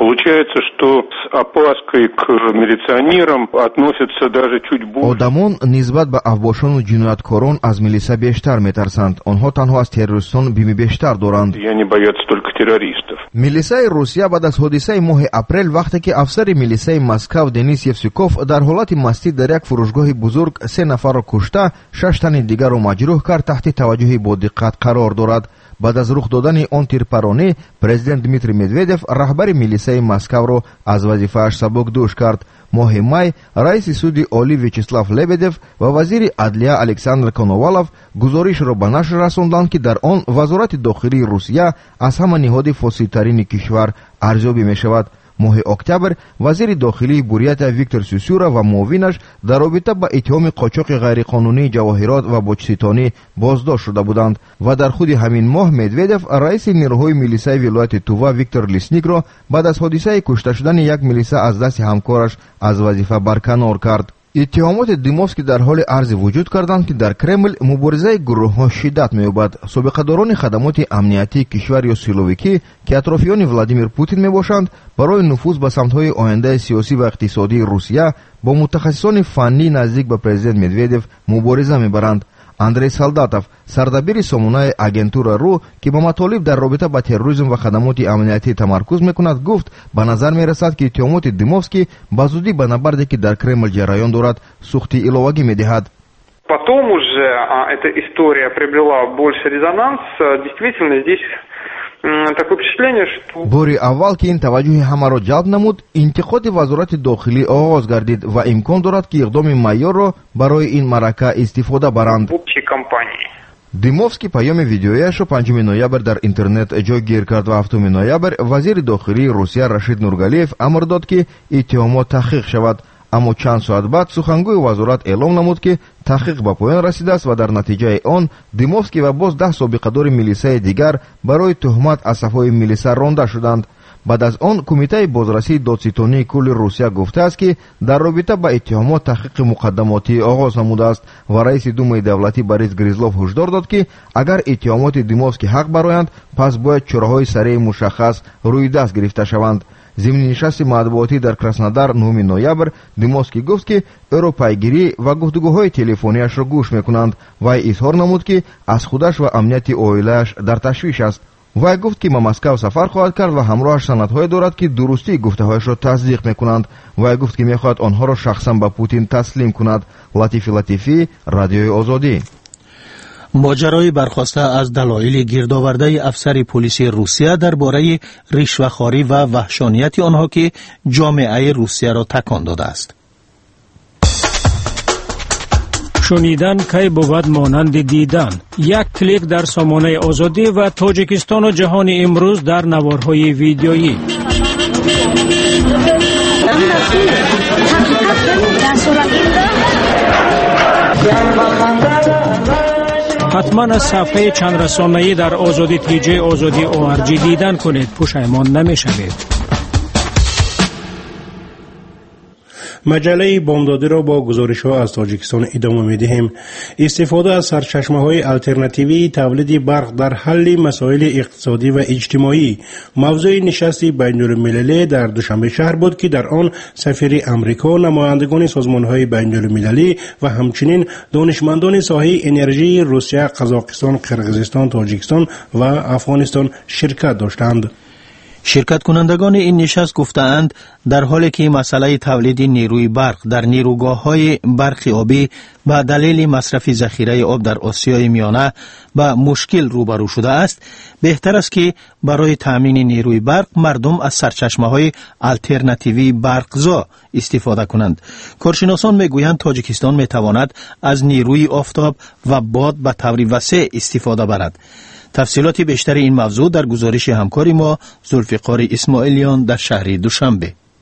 Получается, что с опаской к милиционерам относятся даже чуть больше. одамон нисбат ба авбошону ҷинояткорон аз милиса бештар метарсанд. онҳо танҳо аз террористон бими бештар доранд. И они боятся только террористов. милисаи русия баъд аз ҳодисаи моҳи апрел вақте ки афсари милисаи Москав Денис Евсюков дар ҳолати мастӣ дар як фурӯшгоҳи бузург се нафарро кушта, шаш тани дигарро маҷрӯҳ кард, таҳти таваҷҷӯҳи бодиққат қарор дорад. баъд аз рух додани он тирпаронӣ, президент Дмитрий Медведев раҳбари милисаи Москавро аз вазифааш сабукдӯш кард. моҳи май раиси суди олӣ Вячеслав Лебедев ва вазири адлия Александр Коновалов гузоришро ба нашр расонданд, ки дар он вазорати дохилии Русия аз ҳама ниҳоди фосилтарини кишвар арзёбӣ мешавад. моҳи октябр вазири дохилии Бурятия Виктор Сюсюра ва муовинаш дар робита ба иттиҳоми қочоқи ғайриқонунии ҷавоҳирот ва боҷситонӣ боздошт шуда буданд ва дар худи ҳамин моҳ Медведев раиси нерӯҳои милисаи вилояти Тува Виктор Лесникро баъд аз ҳодисаи кушта шудани як милиса аз дасти ҳамкораш аз вазифа барканор кард. иттиҳомоти Димовский дар ҳоли арзи вуҷуд карданд, ки дар Кремл муборизаи гурӯҳҳо шиддат меёбад. собиқадорони хадамоти амниятии кишвар ё силовикӣ, ки атрофиёни Владимир Путин мебошанд, барои нуфуз ба самтҳои ояндаи сиёсӣ ва иқтисодии Русия бо мутахассисони фаннӣ наздик ба президент Медведев мубориза мебаранд. Андрей Солдатов, сардабири сомонаи агентура ру, ки ба матолиб дар робита ба терроризм ва хадамоти амниятӣ тамаркуз мекунад, гуфт ба назар мерасад, ки иттиҳомоти Димовский ба зудӣ ба набарде, ки дар Кремл ҷараён дорад, сухтӣ иловагӣ медиҳад. Потом уже а, эта история приобрела больше резонанс. Действительно, здесь такое впечатление, что... бори аввал ки ин таваҷҷӯҳи ҳамаро ҷалб намуд, интиқоди вазорати дохилӣ оғоз гардид ва имкон дорад, ки иқдоми майёрро барои ин маърака истифода баранд. Димовский паёми видеояшро панҷуми ноябр дар интернет ҷойгир кард ва ҳафтуми ноябр вазири дохилии Русия Рашид Нургалиев амр дод, ки иттиҳомот таҳқиқ шавад. аммо чанд соат баъд сухангӯи вазорат эълом намуд, ки таҳқиқ ба поён расидааст ва дар натиҷаи он Димовский ва боз даҳ собиқадори милисаи дигар барои тӯҳмат аз сафҳои милиса ронда шуданд. баъд аз он кумитаи бозрасии додситонии кулли Русия гуфтааст, ки дар робита ба иттиҳомот таҳқиқи муқаддамотӣ оғоз намудааст ва раиси думаи давлатӣ Борис Гризлов ҳушдор дод, ки агар иттиҳомоти Димовский ҳақ бароянд, пас бояд чораҳои сареи мушаххас рӯи даст гирифта шаванд. зимни нишасти матбуотӣ дар Краснодар нӯҳуми ноябр Димовский гуфт, ки ӯро пайгирӣ ва гуфтугӯҳои телефонияшро гӯш мекунанд. вай изҳор намуд, ки аз худаш ва амнияти оилааш дар ташвиш аст. вай гуфт, ки ба Москав сафар хоҳад кард ва ҳамроҳаш санадҳое дорад, ки дурустии гуфтаҳояшро тасдиқ мекунанд. вай гуфт, ки мехоҳад онҳоро шахсан ба Путин таслим кунад. Латифи Латифӣ, Радиои Озодӣ. моҷарои бархоста аз далоили гирдовардаи афсари полиси Русия дар бораи ришвахорӣ ва ваҳшонияти онҳо, ки ҷомеаи Русияро такон додааст. шунидан кай бувад монанди дидан. як клик дар сомонаи озодӣ ва Тоҷикистону ҷаҳони имрӯз дар наворҳои видеоӣ. ҳатман аз сафҳаи чандрасонаӣ дар озодӣ тиҷаи озодӣ о ар ҷи дидан кунед, пушаймон намешавед. маҷалаи бомдодиро бо гузоришҳо аз тоҷикистон идома медиҳем. истифода аз сарчашмаҳои алтернативии тавлиди барқ дар ҳалли масоили иқтисодӣ ва иҷтимоӣ мавзӯи нишасти байнулмилалӣ дар душанбешаҳр буд, ки дар он сафири амрико, намояндагони созмонҳои байнулмилалӣ ва ҳамчунин донишмандони соҳаи энержии Русия, Қазоқистон, Қирғизистон, Тоҷикистон ва Афғонистон ширкат доштанд. ширкаткунандагони ин нишаст гуфтаанд, дар ҳоле ки масъалаи тавлиди нерӯи барқ дар нерӯгоҳҳои барқи обӣ ба далели масрафи захираи об дар Осиёи миёна ба мушкил рӯбарӯ шудааст, беҳтар аст, ки барои таъмини нерӯи барқ мардум аз сарчашмаҳои алтернативии барқзо истифода кунанд. коршиносон мегӯянд, Тоҷикистон метавонад аз нерӯи офтоб ва бод ба таври васеъ истифода барад. тафсилоти бештари ин мавзӯъ дар гузориши ҳамкори мо Зулфиқори Исмоилиён дар шаҳри Душанбе.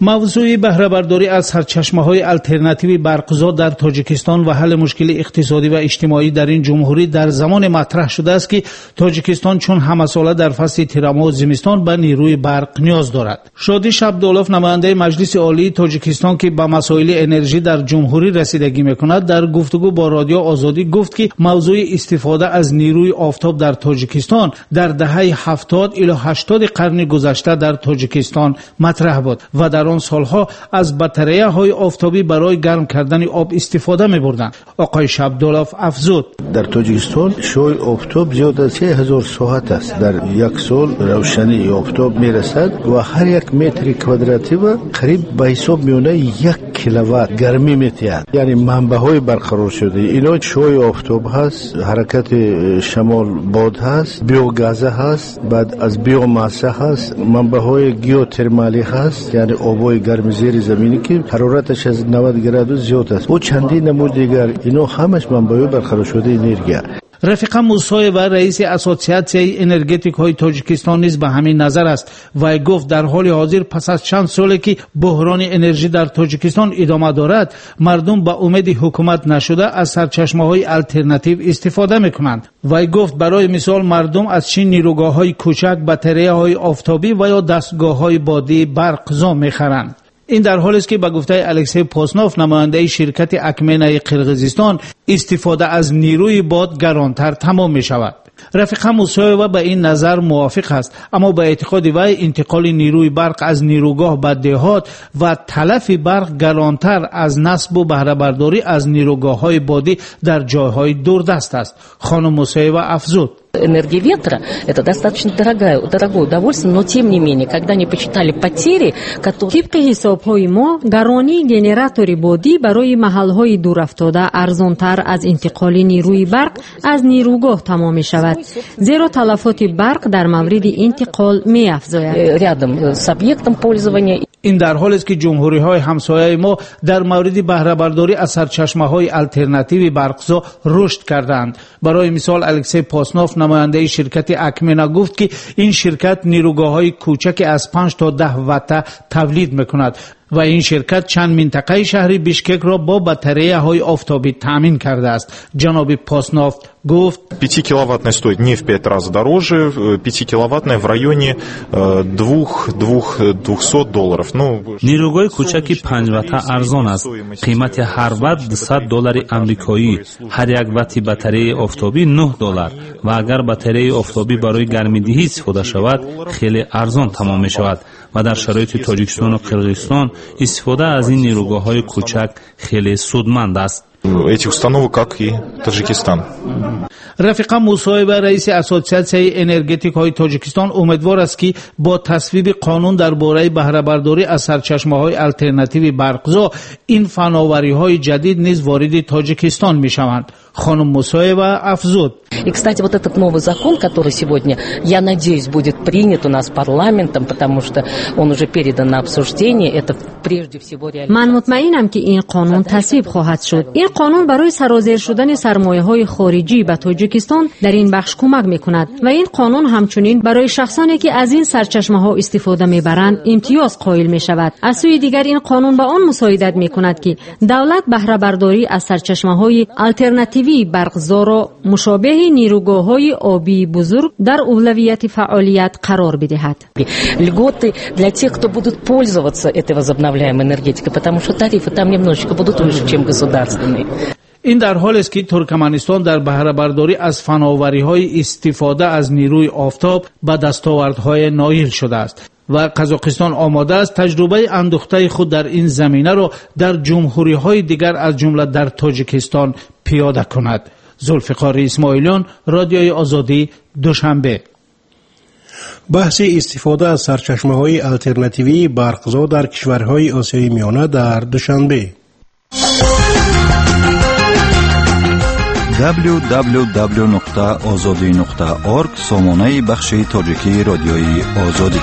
موضوع بهره برداری از سرچشمه‌های الترناتیوی برق‌زا در تاجیکستان و حل مشکل اقتصادی و اجتماعی در این جمهوری در زمان مطرح شده است که تاجیکستان چون همساله در فصل تیرما و زمستان به نیروی برق نیاز دارد. شادیش عبدالله نماینده مجلس عالی تاجیکستان که به مسائل انرژی در جمهوری رسیدگی می‌کند در گفتگو با رادیو آزادی گفت که موضوع استفاده از نیروی آفتاب در تاجیکستان در دهه هفتاد الی هشتاد قرن گذشته در تاجیکستان مطرح بود و در آن سالها از بطاری‌های آفتابی برای گرم کردن آب استفاده می‌بردند. آقای عبدالله افزود: در تاجیکستان شوی آفتاب زیاد از سه هزار ساعت است. در یک سال روشنی آفتاب میرسد و هر یک متر کوادراتی و قریب به حساب میونه یک کیلووات گرمی میتید. یعنی منبع‌های برقرار شده اینا شوی آفتاب هست، حرکت شمال باد هست، بیوگاز هست، بعد از بیوماسه هست، منبع‌های گیوترمالی هست، یعنی آبای گرم زیر زمینی که حرارتش از نود گرادوس زیاد است. و چندین نمود دیگر اینا همش منبع‌های برقرار شده انرژی. رفیق موسی و رئیس اسوسیاسیون انرژتیک های تاجیکستان نیز به همین نظر است و گفت در حال حاضر پس از چند سالی که بحران انرژی در تاجیکستان ادامه دارد مردم با امید حکومت نشده از سرچشمه های الترناتیو استفاده میکنند و گفت برای مثال مردم از چین نیروگاه های کوچک، بطاری های آفتابی و یا دستگاه های بادی برق‌زا میخرند. این در حالی است که به گفته الکسی پاسنوف نماینده شرکت اکمنای قرقیزستان استفاده از نیروی باد گرانتر تمام می شود. رفیق موسوی به این نظر موافق است، اما به اعتقاد وی انتقال نیروی برق از نیروگاه به دهات و تلف برق گرانتر از نصب و بهره برداری از نیروگاه های بادی در جایهای دوردست است. خانم موسوی افزود: Энергия ветра – это достаточно дорогое, дорогое удовольствие, но тем не менее, когда они посчитали потери, которые... طبق حساب‌های ما گرانی گنراتور بادی برای محل‌های دورافتاده ارزان‌تر از انتقال نیروی برق از نیروگاه تمام می‌شود، زیرا تلفات برق در مورد انتقال می‌افزاید. рядом с объектом пользования. این در حالی است که جمهوری‌های همسایه ما در مورد بهره برداری از سرچشمه‌های الترناتیوی برق‌زا رشد کردند. برای مثال الکسی پاسنوف نماینده شرکت اکمنا گفت که این شرکت نیروگاه‌های کوچک از پنج تا ده وات تولید می‌کند و این شرکت چند منطقه شهری بیشکک را با بطاری‌های آفتابی تامین کرده است. جناب پاسنوف گفت: пятикиловаттная стоит не в пять раз дороже, пятикиловаттная в районе двухсот долларов. نیروگاه کوچک پنج وات ارزان است. قیمت هر وات دویست دلار آمریکایی. هر یک وات بطاری آفتابی نه دلار و اگر بطاری آفتابی برای گرمایدهی استفاده شود خیلی ارزان تمام می شود و در شرایط تاجیکستان و قرقیزستان استفاده از این نیروگاه‌های کوچک خیلی سودمند است. этих установок, как и Таджикистан. رفیق موسی و رئیس اسوسیاسیون انرژتیک های تاجیکستان امیدوار است که با تصویب قانون درباره بهره برداری از سرچشمه های الترناتیوی برق‌زا این فناوری های جدید نیز وارد تاجیکستان می شوند. خانم موسی و افزود: И, кстати, вот этот новый закон, который сегодня, я надеюсь, будет принят у нас парламентом, потому что он уже передан на обсуждение, это прежде всего реально. من مطمئنم که این قانون تصویب خواهد شد. این قانون برای سرازیر شدن سرمایه‌های خارجی به تاجیکستان در این بخش کمک می‌کند و این قانون همچنین برای شخصانی که از این سرچشمه‌ها استفاده می‌برند امتیاز قائل می‌شود. از سوی دیگر این قانون به آن مساعدت می‌کند که دولت بهره برداری از سرچشمه‌های الترناتیوی برق‌زا را مشابه نیروگاه‌های آبی بزرگ در اولویت فعالیت قرار بدهد. Льготы для тех, кто будут пользоваться этой возобновляемой энергетикой, потому что тарифы там немножечко будут выше, чем государственные. این در حالی است که ترکمنستان در بهره برداری از فناوری‌های استفاده از نیروی آفتاب به دستاوردهای نایل شده است و قزاقستان آماده است تجربه اندوخته خود در این زمینه را در جمهوری‌های دیگر از جمله در تاجیکستان پیاده کند. ذوالفقار اسماعیلیان، رادیوی آزادی، دوشنبه. بحث استفاده از سرچشمه‌های الترناتیوی برق‌زا در کشورهای آسیای میانه در دوشنبه. دبلیو دبلیو دبلیو نقطه آزادی نقطه اورگ سامانه بخش تاجیکی رادیوی آزادی.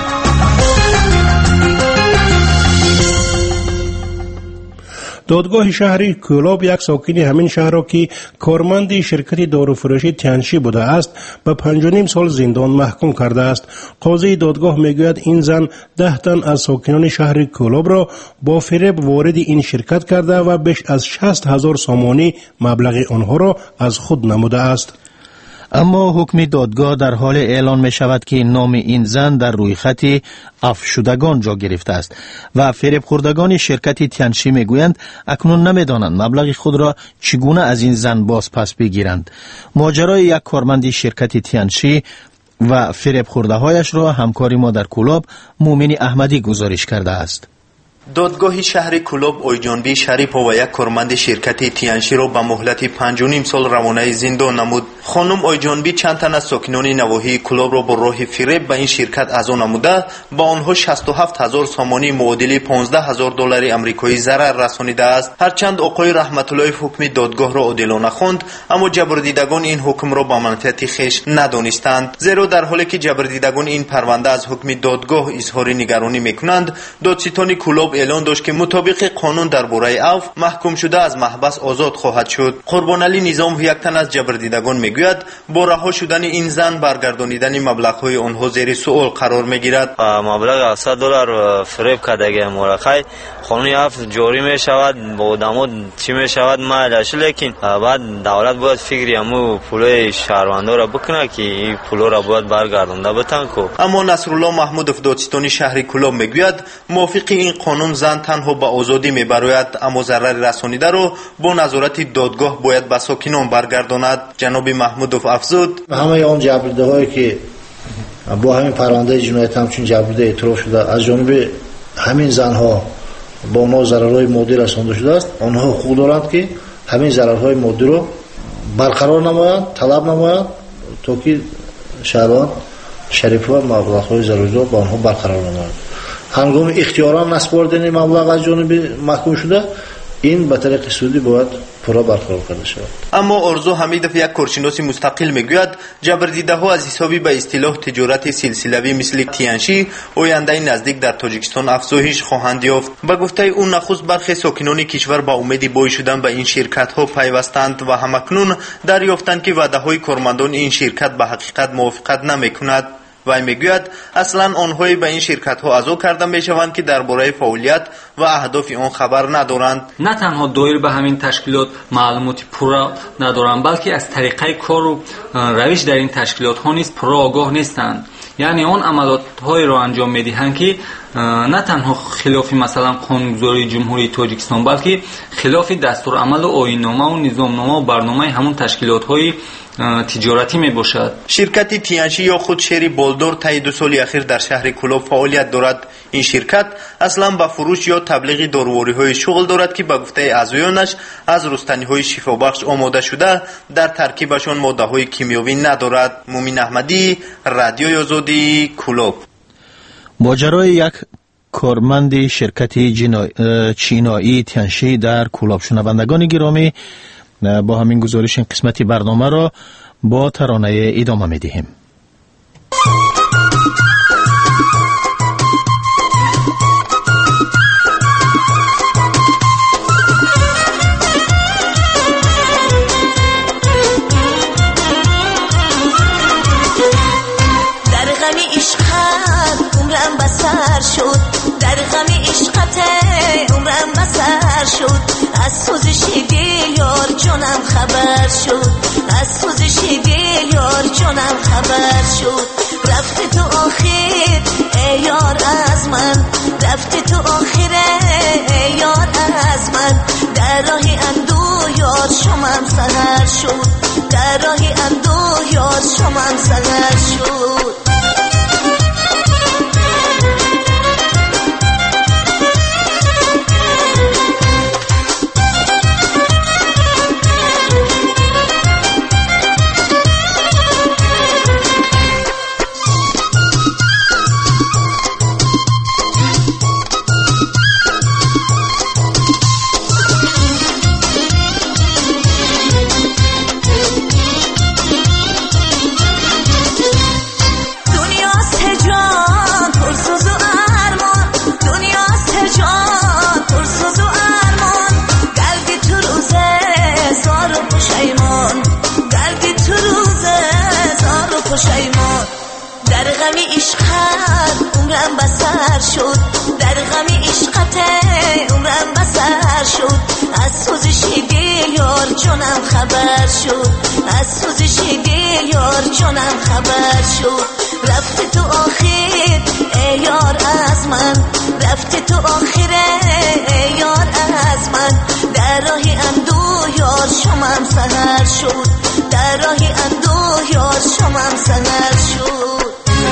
دادگاه شهری کولوب یک ساکن همین شهر را که کارمند شرکت داروفروشی تیانشی بوده است به پنج و نیم سال زندان محکوم کرده است. قاضی دادگاه میگوید این زن ده تن از ساکنان شهر کولوب را با فریب وارد این شرکت کرده و بیش از شصت هزار سامانی مبلغ آنها را از خود نموده است. اما حکم دادگاه در حال اعلان می شود که نام این زن در روی خط افشودگان جا گرفته است و فریب خوردگان شرکت تیانشی می گویند اکنون نمی دانند مبلغ خود را چگونه از این زن باز پس بگیرند. ماجرای یک کارمند شرکت تیانشی و فریب خورده هایش را همکاری ما در کولوب مومن احمدی گزارش کرده است. دادگاه شهر کولوب اویجانبی شریف و یک کارمند شرکت تیانشی را به مهلت پنج و نیم سال روانه زندان نمود. خانم اویجانبی چند تن از ساکنان نواحی کولوب را با راه فریب به این شرکت اعضا نموده با آنها شصت و هفت هزار سامانی معادل پانزده هزار دلار آمریکایی ضرر رسانیده است. هرچند آقای رحمت الله حکم دادگاه را عادلانه خواند، اما جبردیدگان این حکم را با منفعت خویش ندانستند، زیرا در حالی که جبردیدگان این پرونده از حکم دادگاه اظهار نگرانی میکنند، دادستان کولوب اعلان داشت که مطابق قانون درباره عفو محکوم شده از محبس آزاد خواهد شد. قربان علی نظام یک تن از جبردیدگان میگوید با رها شدن این زن برگردانیدن مبلغ‌های آنها زیر سوال قرار میگیرد. مبلغ صد دلار فریب کردگی مورخای قانون عفو جاری می شود، با دمو چی می شود مایلش، لیکن بعد دولت باید فکری همو پول شهروندا را بکنه که این پول را باید برگردانده بتن کو. اما نصرالله محمودов دادستانی شهر کولوب میگوید موافق این قانون زن تنها به آزادی میبراید، اما ضرر رسانیده رو با نظارت دادگاه باید به ساکنان برگرداند. جناب محمودов افزود همه آن جبرده‌هایی که با همین پرونده جنایت همچون جبرده اعتراف شده از جانب همین زنها با اونها ضررهای مادی رسانده شده است، آنها حقوق دارند که همین ضررهای مادی رو برقرار نمایند، طلب نمایند تا که شهروند شریف و مبلغ‌های ضروری را با آنها برقرار نمایند. هنگام اختیارا نسپردن مبلغ از جانب محکوم شده این به طریق سودی باید پورا برقرار کرده شود. اما آرزو حمیدов یک کارشناس مستقل میگوید جبردیده ها از حسابی به اصطلاح تجارت سلسله‌ای مثل تیانشی آینده نزدیک در تاجیکستان افزایش خواهند یافت. به گفته او نخست برخی ساکنان کشور با امید بای شدن به این شرکت ها پیوستند و همکنون دریافتند که وعده های کارمندان این شرکت به حقیقت موافقت نمیکند. وی میگوید اصلا آنهایی به این شرکت ها عضو کرده میشوند که درباره فعالیت و اهداف آن خبر ندارند. نه تنها دایر به همین تشکیلات معلوماتی پورا ندارند، بلکه از طریقه کار و روش در این تشکیلات ها نیز پورا آگاه نیستند. یعنی آن عملیات های را انجام میدهند که نه تنها خلاف مثلا قانونگذاری جمهوری تاجیکستان بلکه خلاف دستور عمل و آیین‌نامه و نظامنامه و برنامه همون تشکیلات های تجارتی می باشد. شرکت تیانشی یا خود شهری بالدور طی دو سال اخیر در شهر کولوب فعالیت دارد. این شرکت اصلا به فروش یا تبلیغ داروواری های شغل دارد که به گفته اعضایانش از رستنی های شفابخش آماده شده در ترکیبشان ماده های کیمیاوی ندارد. مومن احمدی، رادیوی آزادی، کولوب. ماجرای یک کارمند شرکت چینایی تیانشی در کولوب. شنوندگان گرامی، با همین گزارش این قسمتی برنامه را با ترانه ادامه می دهیم. در غم عشقت عمرم بسر شد، در غم عشقت عمرم بسر شد، از سوزش دل یار جانم خبر شد، از سوزش دل یار جانم خبر شد. رفته تو آخر ای یار از من، رفته تو آخر ای یار از من، در راه اندو یار شمم سهر شد، در راه اندو یار شمم سهر شد. عمرم بسر شد در غم عشقت عمرم بسر شد از سوزش دل یار جانم خبر شد از سوزش دل یار جانم خبر شد رفت تو آخر ای یار از من رفت تو آخر ای یار از من در راه اندوه یار شمم سهر شد در راه اندوه یار شمم سهر شد.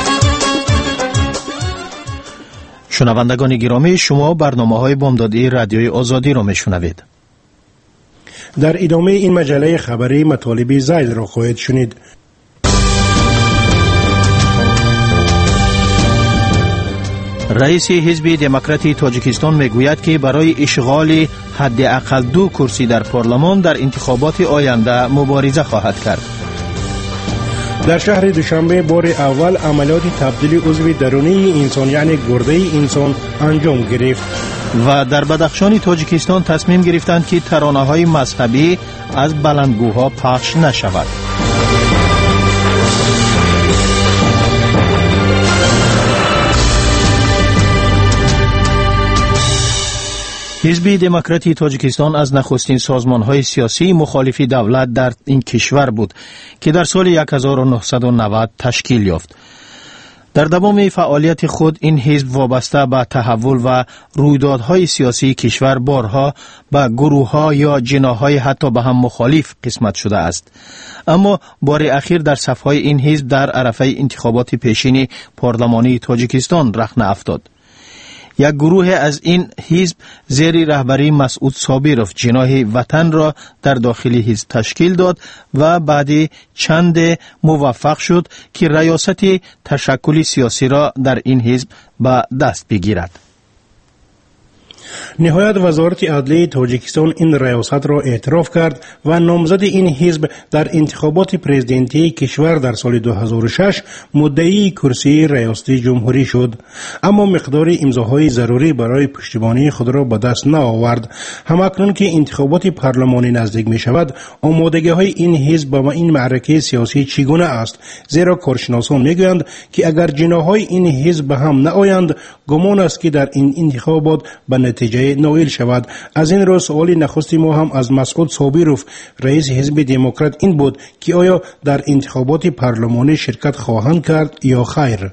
شنوندگان گرامی، شما برنامه‌های بامدادی رادیوی آزادی را میشنوید. در ادامه این مجله خبری مطالب زائد را خواهید شنید. رئیس حزب دموکراتی تاجیکستان میگوید که برای اشغال حداقل دو کرسی در پارلمان در انتخابات آینده مبارزه خواهد کرد. در شهر دوشنبه بار اول عملیات تبدیل عضو درونی انسان یعنی گرده انسان انجام گرفت. و در بدخشان تاجیکستان تصمیم گرفتند که ترانه‌های مذهبی از بلندگوها پخش نشود. حزب دموکراتی تاجیکستان از نخستین سازمان‌های سیاسی مخالف دولت در این کشور بود که در سال هزار و نهصد و نود تشکیل یافت. در دوام فعالیت خود این حزب وابسته به تحول و رویدادهای سیاسی کشور بارها به گروه‌ها یا جناح‌های حتی به هم مخالف قسمت شده است. اما بار اخیر در صف‌های این حزب در عرصه انتخابات پیشین پارلمانی تاجیکستان رخنه افتاد. یک گروه از این حزب زیر رهبری مسعود صابرов جناح وطن را در داخل حزب تشکیل داد و بعد چند موفق شد که ریاست تشکل سیاسی را در این حزب به دست بگیرد. نهایت وزارت عدلیه تاجیکستان این ریاست را اعتراف کرد و نامزد این حزب در انتخابات پرزیدنتی کشور در سال دو هزار و شش مدعی کرسی ریاست جمهوری شد، اما مقدار امضاهای ضروری برای پشتیبانی خود را به دست نآورد. همکنون که انتخابات پارلمانی نزدیک می شود، آمادگی های این حزب با این معرکه سیاسی چگونه است؟ زیرا کارشناسان می گویند که اگر جناحهای این حزب به هم نآیند، گمان است که در این انتخابات به نتیجه نائل شود. از این رو سوال نخست ما هم از مسعود صابرov رئیس حزب دموکرات این بود که آیا در انتخابات پارلمانی شرکت خواهند کرد یا خیر؟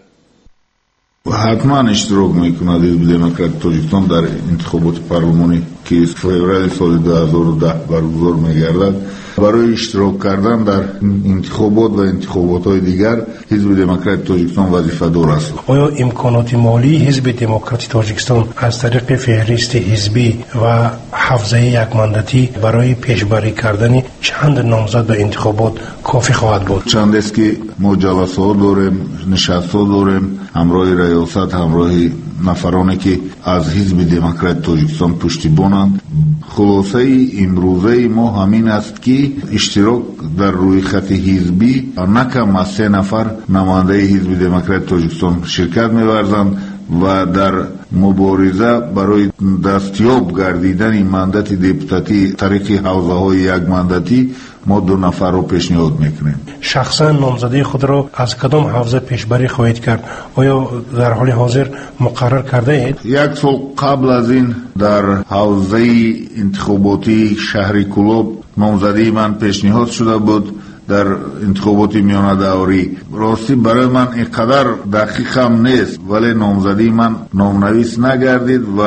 حتما اشتراک میکند حزب دموکرات تاجیکستان در انتخابات پارلمانی که فوریه سال دو هزار و ده برگزار میگردد. برای اشتراک کردن در انتخابات و انتخابات دیگر حزب دموکرات تاجیکستان وظیفه دار است. آیا امکانات مالی حزب دموکرات تاجیکستان از طریق فهرست حزبی و حفظه یک مانداتی برای پیشبری کردن چند نامزد به انتخابات کافی خواهد بود؟ چند است که ما جلسات داریم، نشست‌ها داریم، همراه ریاست، همراه نفرانی که از حزب دموکرات تاجیکستان پشتیبانند. خلاصه امروزه ما همین است که اشتراک در روی خط حزبی نه کم از سه نفر نماینده حزب دموکرات تاجیکستان شرکت می‌ورزند و در مبارزه برای دستیاب گردیدن ماندات دپوتاتی طریق حوزه های یک مانداتی ما دو نفر رو پیشنهاد میکنیم. شخصا نامزدی خود را از کدام حوزه پیشبری خواهید کرد؟ آیا در حال حاضر مقرر کرده اید؟ یک سال قبل از این در حوزه انتخاباتی شهر کلوب نامزدی من پیشنهاد شده بود در انتخابات میانه دوری. راستی برای من اینقدر دقیق هم نیست، ولی نامزدی من نامنویس نگردید و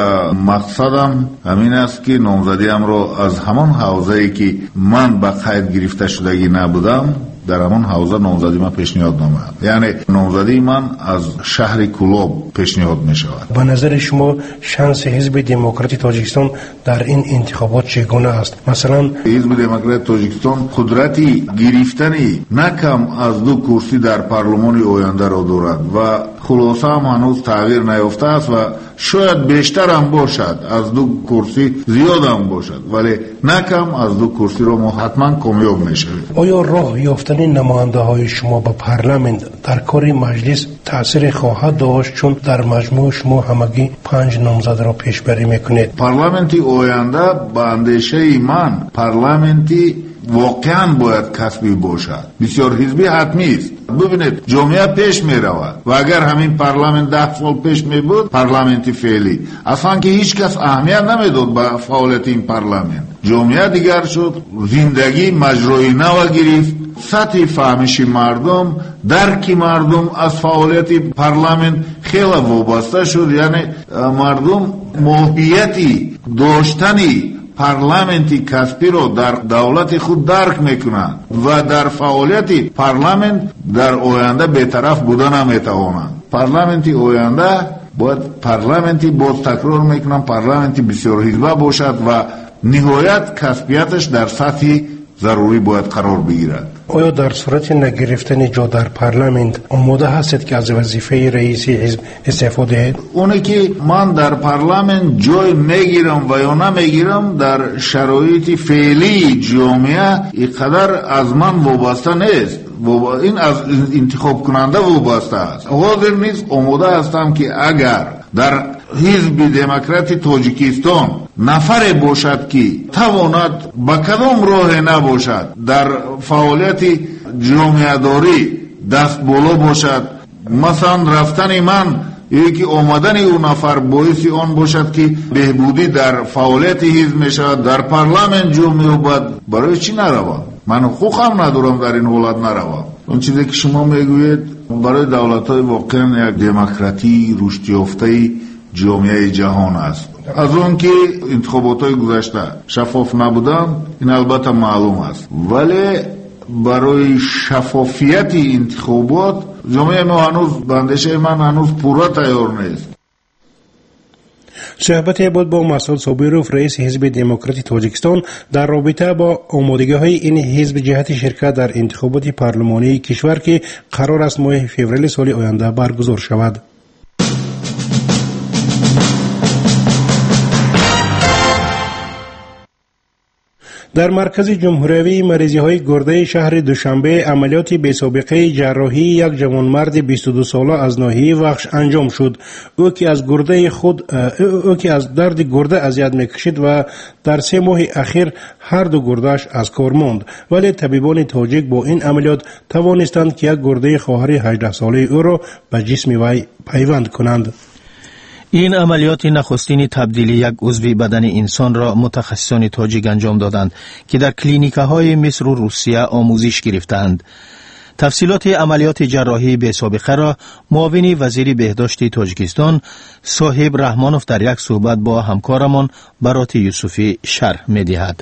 مقصدم همین است که نامزدیم را از همان حوزه‌ای که من به قید گرفته شدگی نبودم در همان حوزه نامزدی من پیشنهاد نامد. یعنی نامزدی من از شهر کلوب پیشنهاد می شود. به نظر شما شانس حزب دموکراتی تاجیکستان در این انتخابات چگونه است؟ مثلا حزب دموکراتی تاجیکستان قدرتی گرفتنی نکم از دو کرسی در پارلمان آینده را دارد و خلاصه هم هنوز تغییر نیافته است و شاید بیشتر هم باشد، از دو کرسی زیاد هم باشد، ولی نکم از دو کرسی را ما حتما کامیاب می شویم. آیا راه یافتن نماینده های شما به پارلمان در کار مجلس تأثیر خواهد داشت، چون در مجموع شما همگی پنج نامزد را پیشبری میکنید؟ پارلمانتی آینده به اندیشه من پارلمانتی واقعا باید کسبی باشد. بسیار حزبی حتمی است، ببینید جامعه پیش می رود و اگر همین پارلمانت ده سال پیش می بود، پارلمانتی فعلی اصلا که هیچ کس اهمیت نمیداد به فعالیت این پارلمان. جامعه دیگر شد، زندگی مجرای نو گرفت، سطح فهمش مردم، درک مردم از فعالیت پارلمان خیلی وابسته شد. یعنی مردم ماهیتی داشتنی پارلمانتی کسبی رو در دولت خود درک میکنند و در فعالیت پارلمان در آینده بی‌طرف بودن نمیتوانند. پارلمانتی آینده باید پارلمانتی باز تکرار میکنم پارلمانتی بسیار حزبه باشد و نهایت کسبیتش در سطح ضروری باید قرار بگیرد. آیا در صورت نگرفتن جا در پارلمانت آماده هستید که از وظیفه رئیس حزب استفاده دهید؟ اونی که من در پارلمان جای میگیرم و یا نمیگیرم در شرایط فعلی جامعه اینقدر از من وابسته نیست. این از انتخاب کننده وابسته است. حاضر نیست آماده هستم که اگر در حزب دموکرات تاجیکستان نفر باشد که تواند با کدام راه نباشد در فعالیت جامعه داری دست بالا باشد، مثلا رفتن من یکی آمدن اون نفر باعث آن باشد که بهبودی در فعالیت حزب میشود در پارلمان جامعه بعد برای چی نروم؟ من حقوقم ندارم در این حالت نروم. اون چیزی که شما میگویید برای دولت‌های واقعا یک دموکراتی رشد یافته جامعه جهان است. از اون که انتخابات‌های گذشته شفاف نبودن این البته معلوم است، ولی برای شفافیت انتخابات جامعه ما هنوز بندشه من هنوز پورا تیار نیست. صحبت بود با مسعود صابروف رئیس حزب دموکراتی تاجیکستان در رابطه با آمادگی‌های این حزب جهت شرکت در انتخابات پارلمانی کشور که قرار است ماه فوریه سال آینده برگزار شود. در مرکز جمهوری مریضی های گرده شهر دوشنبه عملیات بی سابقه جراحی یک جوانمرد بیست و دو ساله از ناحیه وخش انجام شد. او که از گرده خود او که از درد گرده اذیت میکشید و در سه ماه اخیر هر دو گردهش از کار ماند، ولی طبیبان تاجیک با این عملیات توانستند که یک گرده خواهر هجده ساله او را به جسم وی پیوند کنند. این عملیات نخستین تبدیلی یک عضو بدن انسان را متخصصان تاجیک انجام دادند که در کلینیک‌های مصر و روسیه آموزش گرفتند. تفصیلات عملیات جراحی به سابقه را معاون وزیر بهداشت تاجیکستان صاحب رحمانوف در یک صحبت با همکارمان برات یوسفی شرح می‌دهد.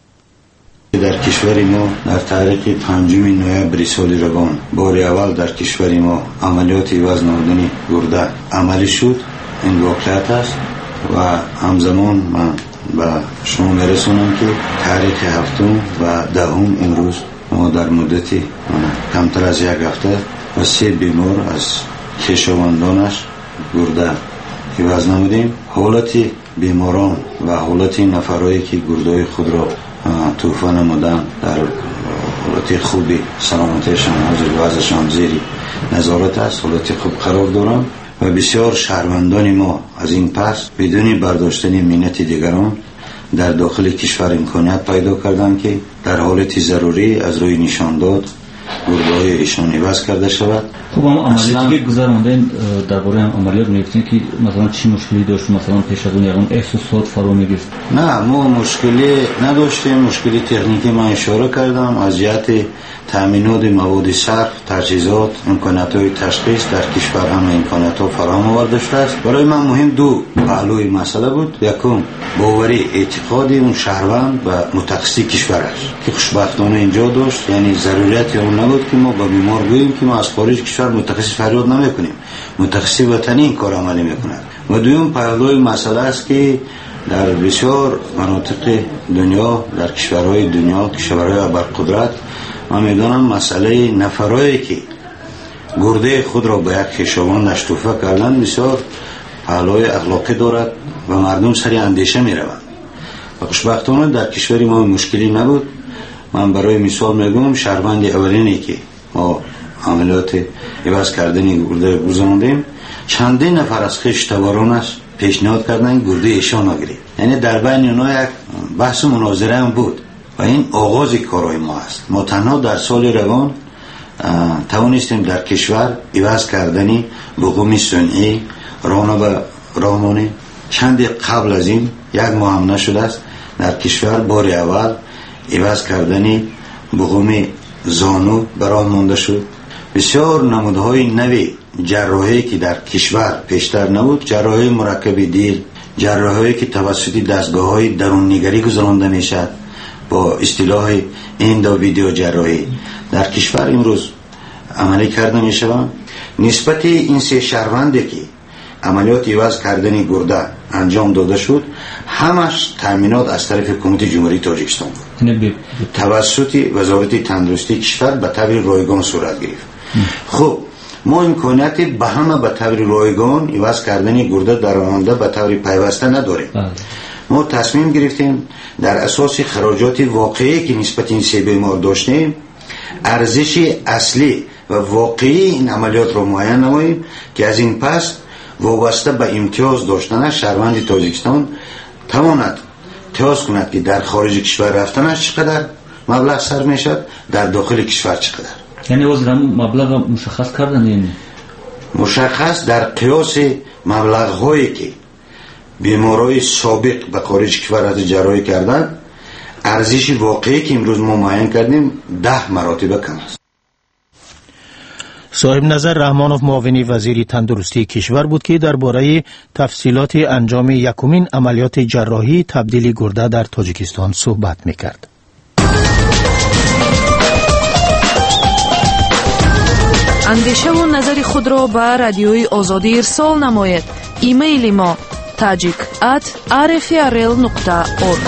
در کشور ما در تاریخ پنجم نوامبر سال روان بار اول در کشور ما عملیات وزن نهادن گرده عملی شد. این واقعیت است و همزمان من به شما میرسونم که تاریخ هفتم و دهم امروز ما در مدت کمتر از یک هفته و سه بیمار از خویشاوندانش گرده عوض نمودیم. حالت بیماران و حالت نفرایی که گردهای خود را توفه نمودن در حالت خوبی سلامتیشان حاضر وضعشان زیر نظارت است، حالت خوب قرار دارم و بسیار شهروندان ما از این پس بدون برداشتن منت دیگران در داخل کشور امکانیت پیدا کردند که در حالت ضروری از روی نشان داد گرده‌های ایشان عوض کرده شود. خب اما عملیاتی که گذراندین درباره عملیات میگفتین که مثلا چی مشکلی داشت، مثلا پیش از اون یاران احساسات فرا میگرفت؟ نه ما مشکلی نداشتیم. مشکلی تکنیکی من اشاره کردم از جهت تامینات مواد صرف، تجهیزات، امکانات‌های تشخیص در کشور همه امکانات‌ها فراهم آورده شده است. برای من مهم دو پهلوی مسئله بود. یکم باوری اعتقادی اون شهروند و متخصص کشورش که خوشبختانه اینجا داشت، یعنی ضرورت اون نبود که ما با بیمار بگوییم که ما از خارج کشور متخصص فریاد نمی‌کنیم، متخصص وطنی این کار عملی می‌کند. و دوم پهلوی مسئله است که در بسیار مناطق دنیا، در کشورهای دنیا، کشورهای ابرقدرت من میدونم مسئله نفرایی که گرده خود را به یک خویشاوندش توفه کردن بسیار پهلوی اخلاقی دارد و مردم سری اندیشه میروند و خوشبختانه در کشور ما مشکلی نبود. من برای مثال میگم شهروند اولینی که ما عملیات عوض کردن گرده گذراندیم چندین نفر از خویش تبارانش پیشنهاد کردن گرده ایشان نگیرید، یعنی در بین اونها یک بحث مناظره هم بود و این آغاز کارهای ما است. ما تنها در سال روان توانستیم در کشور عوض کردنی بغوم صنعی راه راهمانی چند قبل از این یک ماه هم نشده است در کشور بار اول عوض کردنی بغوم زانو برای مانده شد. بسیار نمودهای نوی جراحی که در کشور پیشتر نبود، جراحی مرکب دیل، جراحی که توسط دستگاه های درون نگری گذرانده می شد با اصطلاح اندو ویدیو جراحی در کشور امروز عملی کرده می شود. نسبت این سه شهروندی که عملیات عوض کردن گرده انجام داده شد همش تامینات از طرف حکومت جمهوری تاجیکستان بود، توسط وزارت تندرستی کشور به طور رایگان صورت گرفت. خب ما امکانیت به همه به طور رایگان عوض کردن گرده در آینده به طور پیوسته نداریم. ما تصمیم گرفتیم در اساس خراجات واقعی که نسبت این سه بیمار داشتیم ارزش اصلی و واقعی این عملیات را معین نماییم که از این پس وابسته به امتیاز داشتن شهروند تاجیکستان تواند تیاز کند که در خارج کشور رفتنش چقدر مبلغ سر میشد، در داخل کشور چقدر. یعنی از مبلغ مشخص کردن این مشخص در قیاس مبلغ هایی که بیمارای سابق به خارج کشور از جراحی کردن ارزش واقعی که امروز ما معین کردیم ده مراتب کم است. صاحب نظر رحمانوف معاون وزیر تندرستی کشور بود که درباره تفصیلات انجام یکمین عملیات جراحی تبدیل گرده در تاجیکستان صحبت میکرد. اندیشه و نظر خود را به رادیوی آزادی ارسال نماید. ایمیل ما tajik at r f r l nokta org.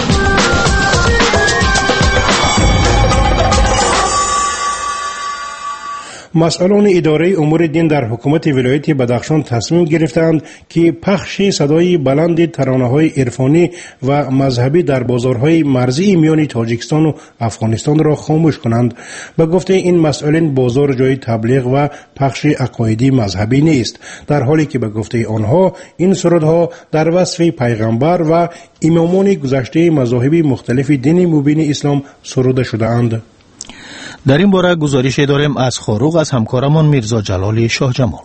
مسئولان اداره امور دین در حکومت ولایت بدخشان تصمیم گرفتند که پخش صدای بلند ترانه‌های عرفانی و مذهبی در بازارهای مرزی میان تاجیکستان و افغانستان را خاموش کنند. به گفته این مسئولین بازار جای تبلیغ و پخش عقایدی مذهبی نیست، در حالی که به گفته آنها این سرودها در وصف پیغمبر و امامان گذشته مذاهب مختلف دین مبین اسلام سروده شده اند. در این باره گزارش داریم از خاروق از همکارمان میرزا جلال شاه جمال.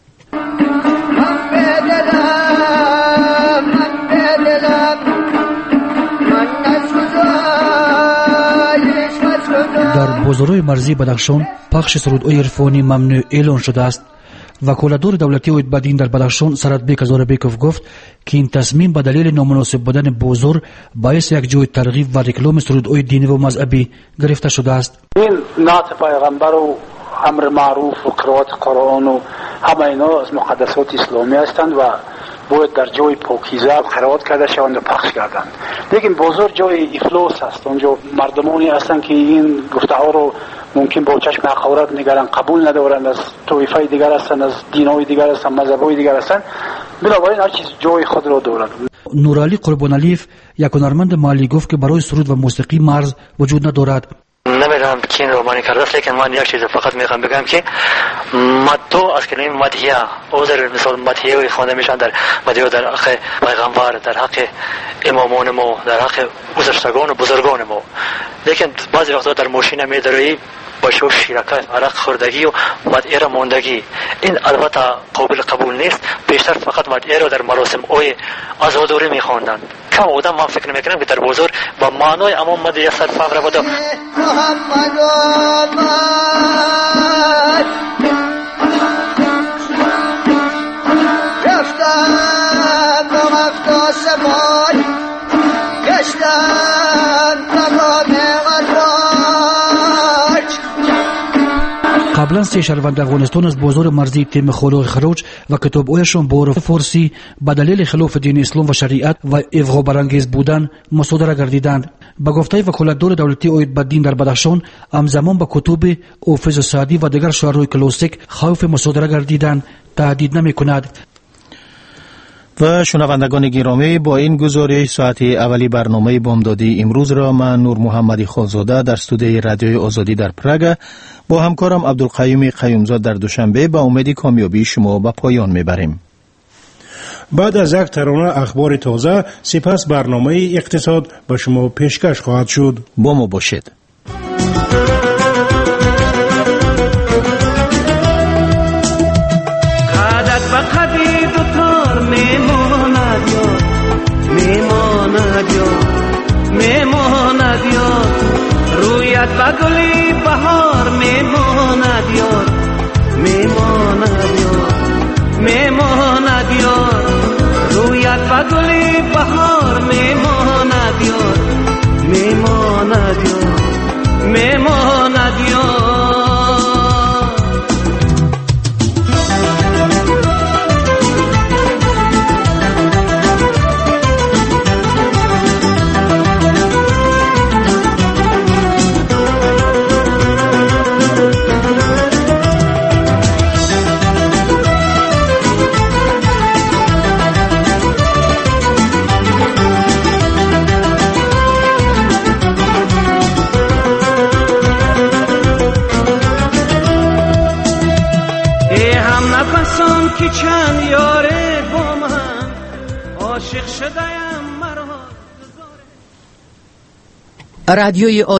در بازارهای مرزی بدخشان پخش سرودهای عرفانی ممنوع اعلان شده است. وکالتدار دولتی اویدبادین در بدخشان سراتبیک ازوربیکوف گفت که این تصمیم به دلیل نامناسب بودن بازار باعث یک جوی ترغیب و رکلام سرودهای دینی و مذهبی گرفته شده است. این نعت پیغمبر و امر معروف و قرائت قرآن و همه اینا از مقدسات اسلامی هستند و باید در جای پاکیزه قرائت کرده شوند و پخش کردند. لیکن بازار جای افلاس است، اونجا مردمانی هستند که این گفته ها رو ممکن با چشم حقارت نگران قبول ندارند، از طایفه دیگر هستند، از دین‌های دیگر هستند، مذهب‌های دیگر هستند، بنابراین هر چیز جای خود را دارد. نورعلی قربان علیف یک هنرمند محلی گفت که برای سرود و موسیقی مرز وجود ندارد. نمیدونم که این رو معنی کرده است، لیکن من یک چیز فقط میخوام بگم که مدو از کلمه مدحیه اوزر مثال مدحیه خوانده میشن در مدحیه در حق پیغمبر، در حق امامان ما، در حق گذشتگان و بزرگان ما، لیکن بعضی وقتا در ماشین میداری با شو شیرکت عرق خوردگی و مدعیه را ماندگی، این البته قابل قبول نیست. بیشتر فقط مدعیه را در مراسم اوی عزاداری میخواندند. کم آدم من فکر نمیکنم که در بازار با معنای اما مدعیه صرفا را بوده. محمد آمد رفتن با مفتا سمای گشتن مقام قبلا سه شهروند افغانستان از بازار مرزی تیم خلوق خروج و کتاب‌هایشان با حروف فارسی به دلیل خلاف دین اسلام و شریعت و افغا برانگیز بودن مصادره گردیدند. به گفته وکالتدار دولتی اویدبادین در بدخشان همزمان با کتب حافظ سعدی و دیگر شعرهای کلاسیک خوف مصادره گردیدند، تهدید نمی‌کند. و شنوندگان گرامی، با این گزارش ساعت اولی برنامه بامدادی امروز را من نور محمدی خالزاده در استودیوی رادیوی آزادی در پراگ با همکارم عبدالقیوم قیومزاد در دوشنبه با امید کامیابی شما به پایان میبریم. بعد از یک ترانه اخبار تازه سپس برنامه اقتصاد به شما پیشکش خواهد شد. با ما باشید. رویت به گلی بهار میماند یار میماند یار میماند یار رویت به گلی بهار میماند یار میماند یار میماند یار که چند یاره با من عاشق شده‌ام مرا رادیوی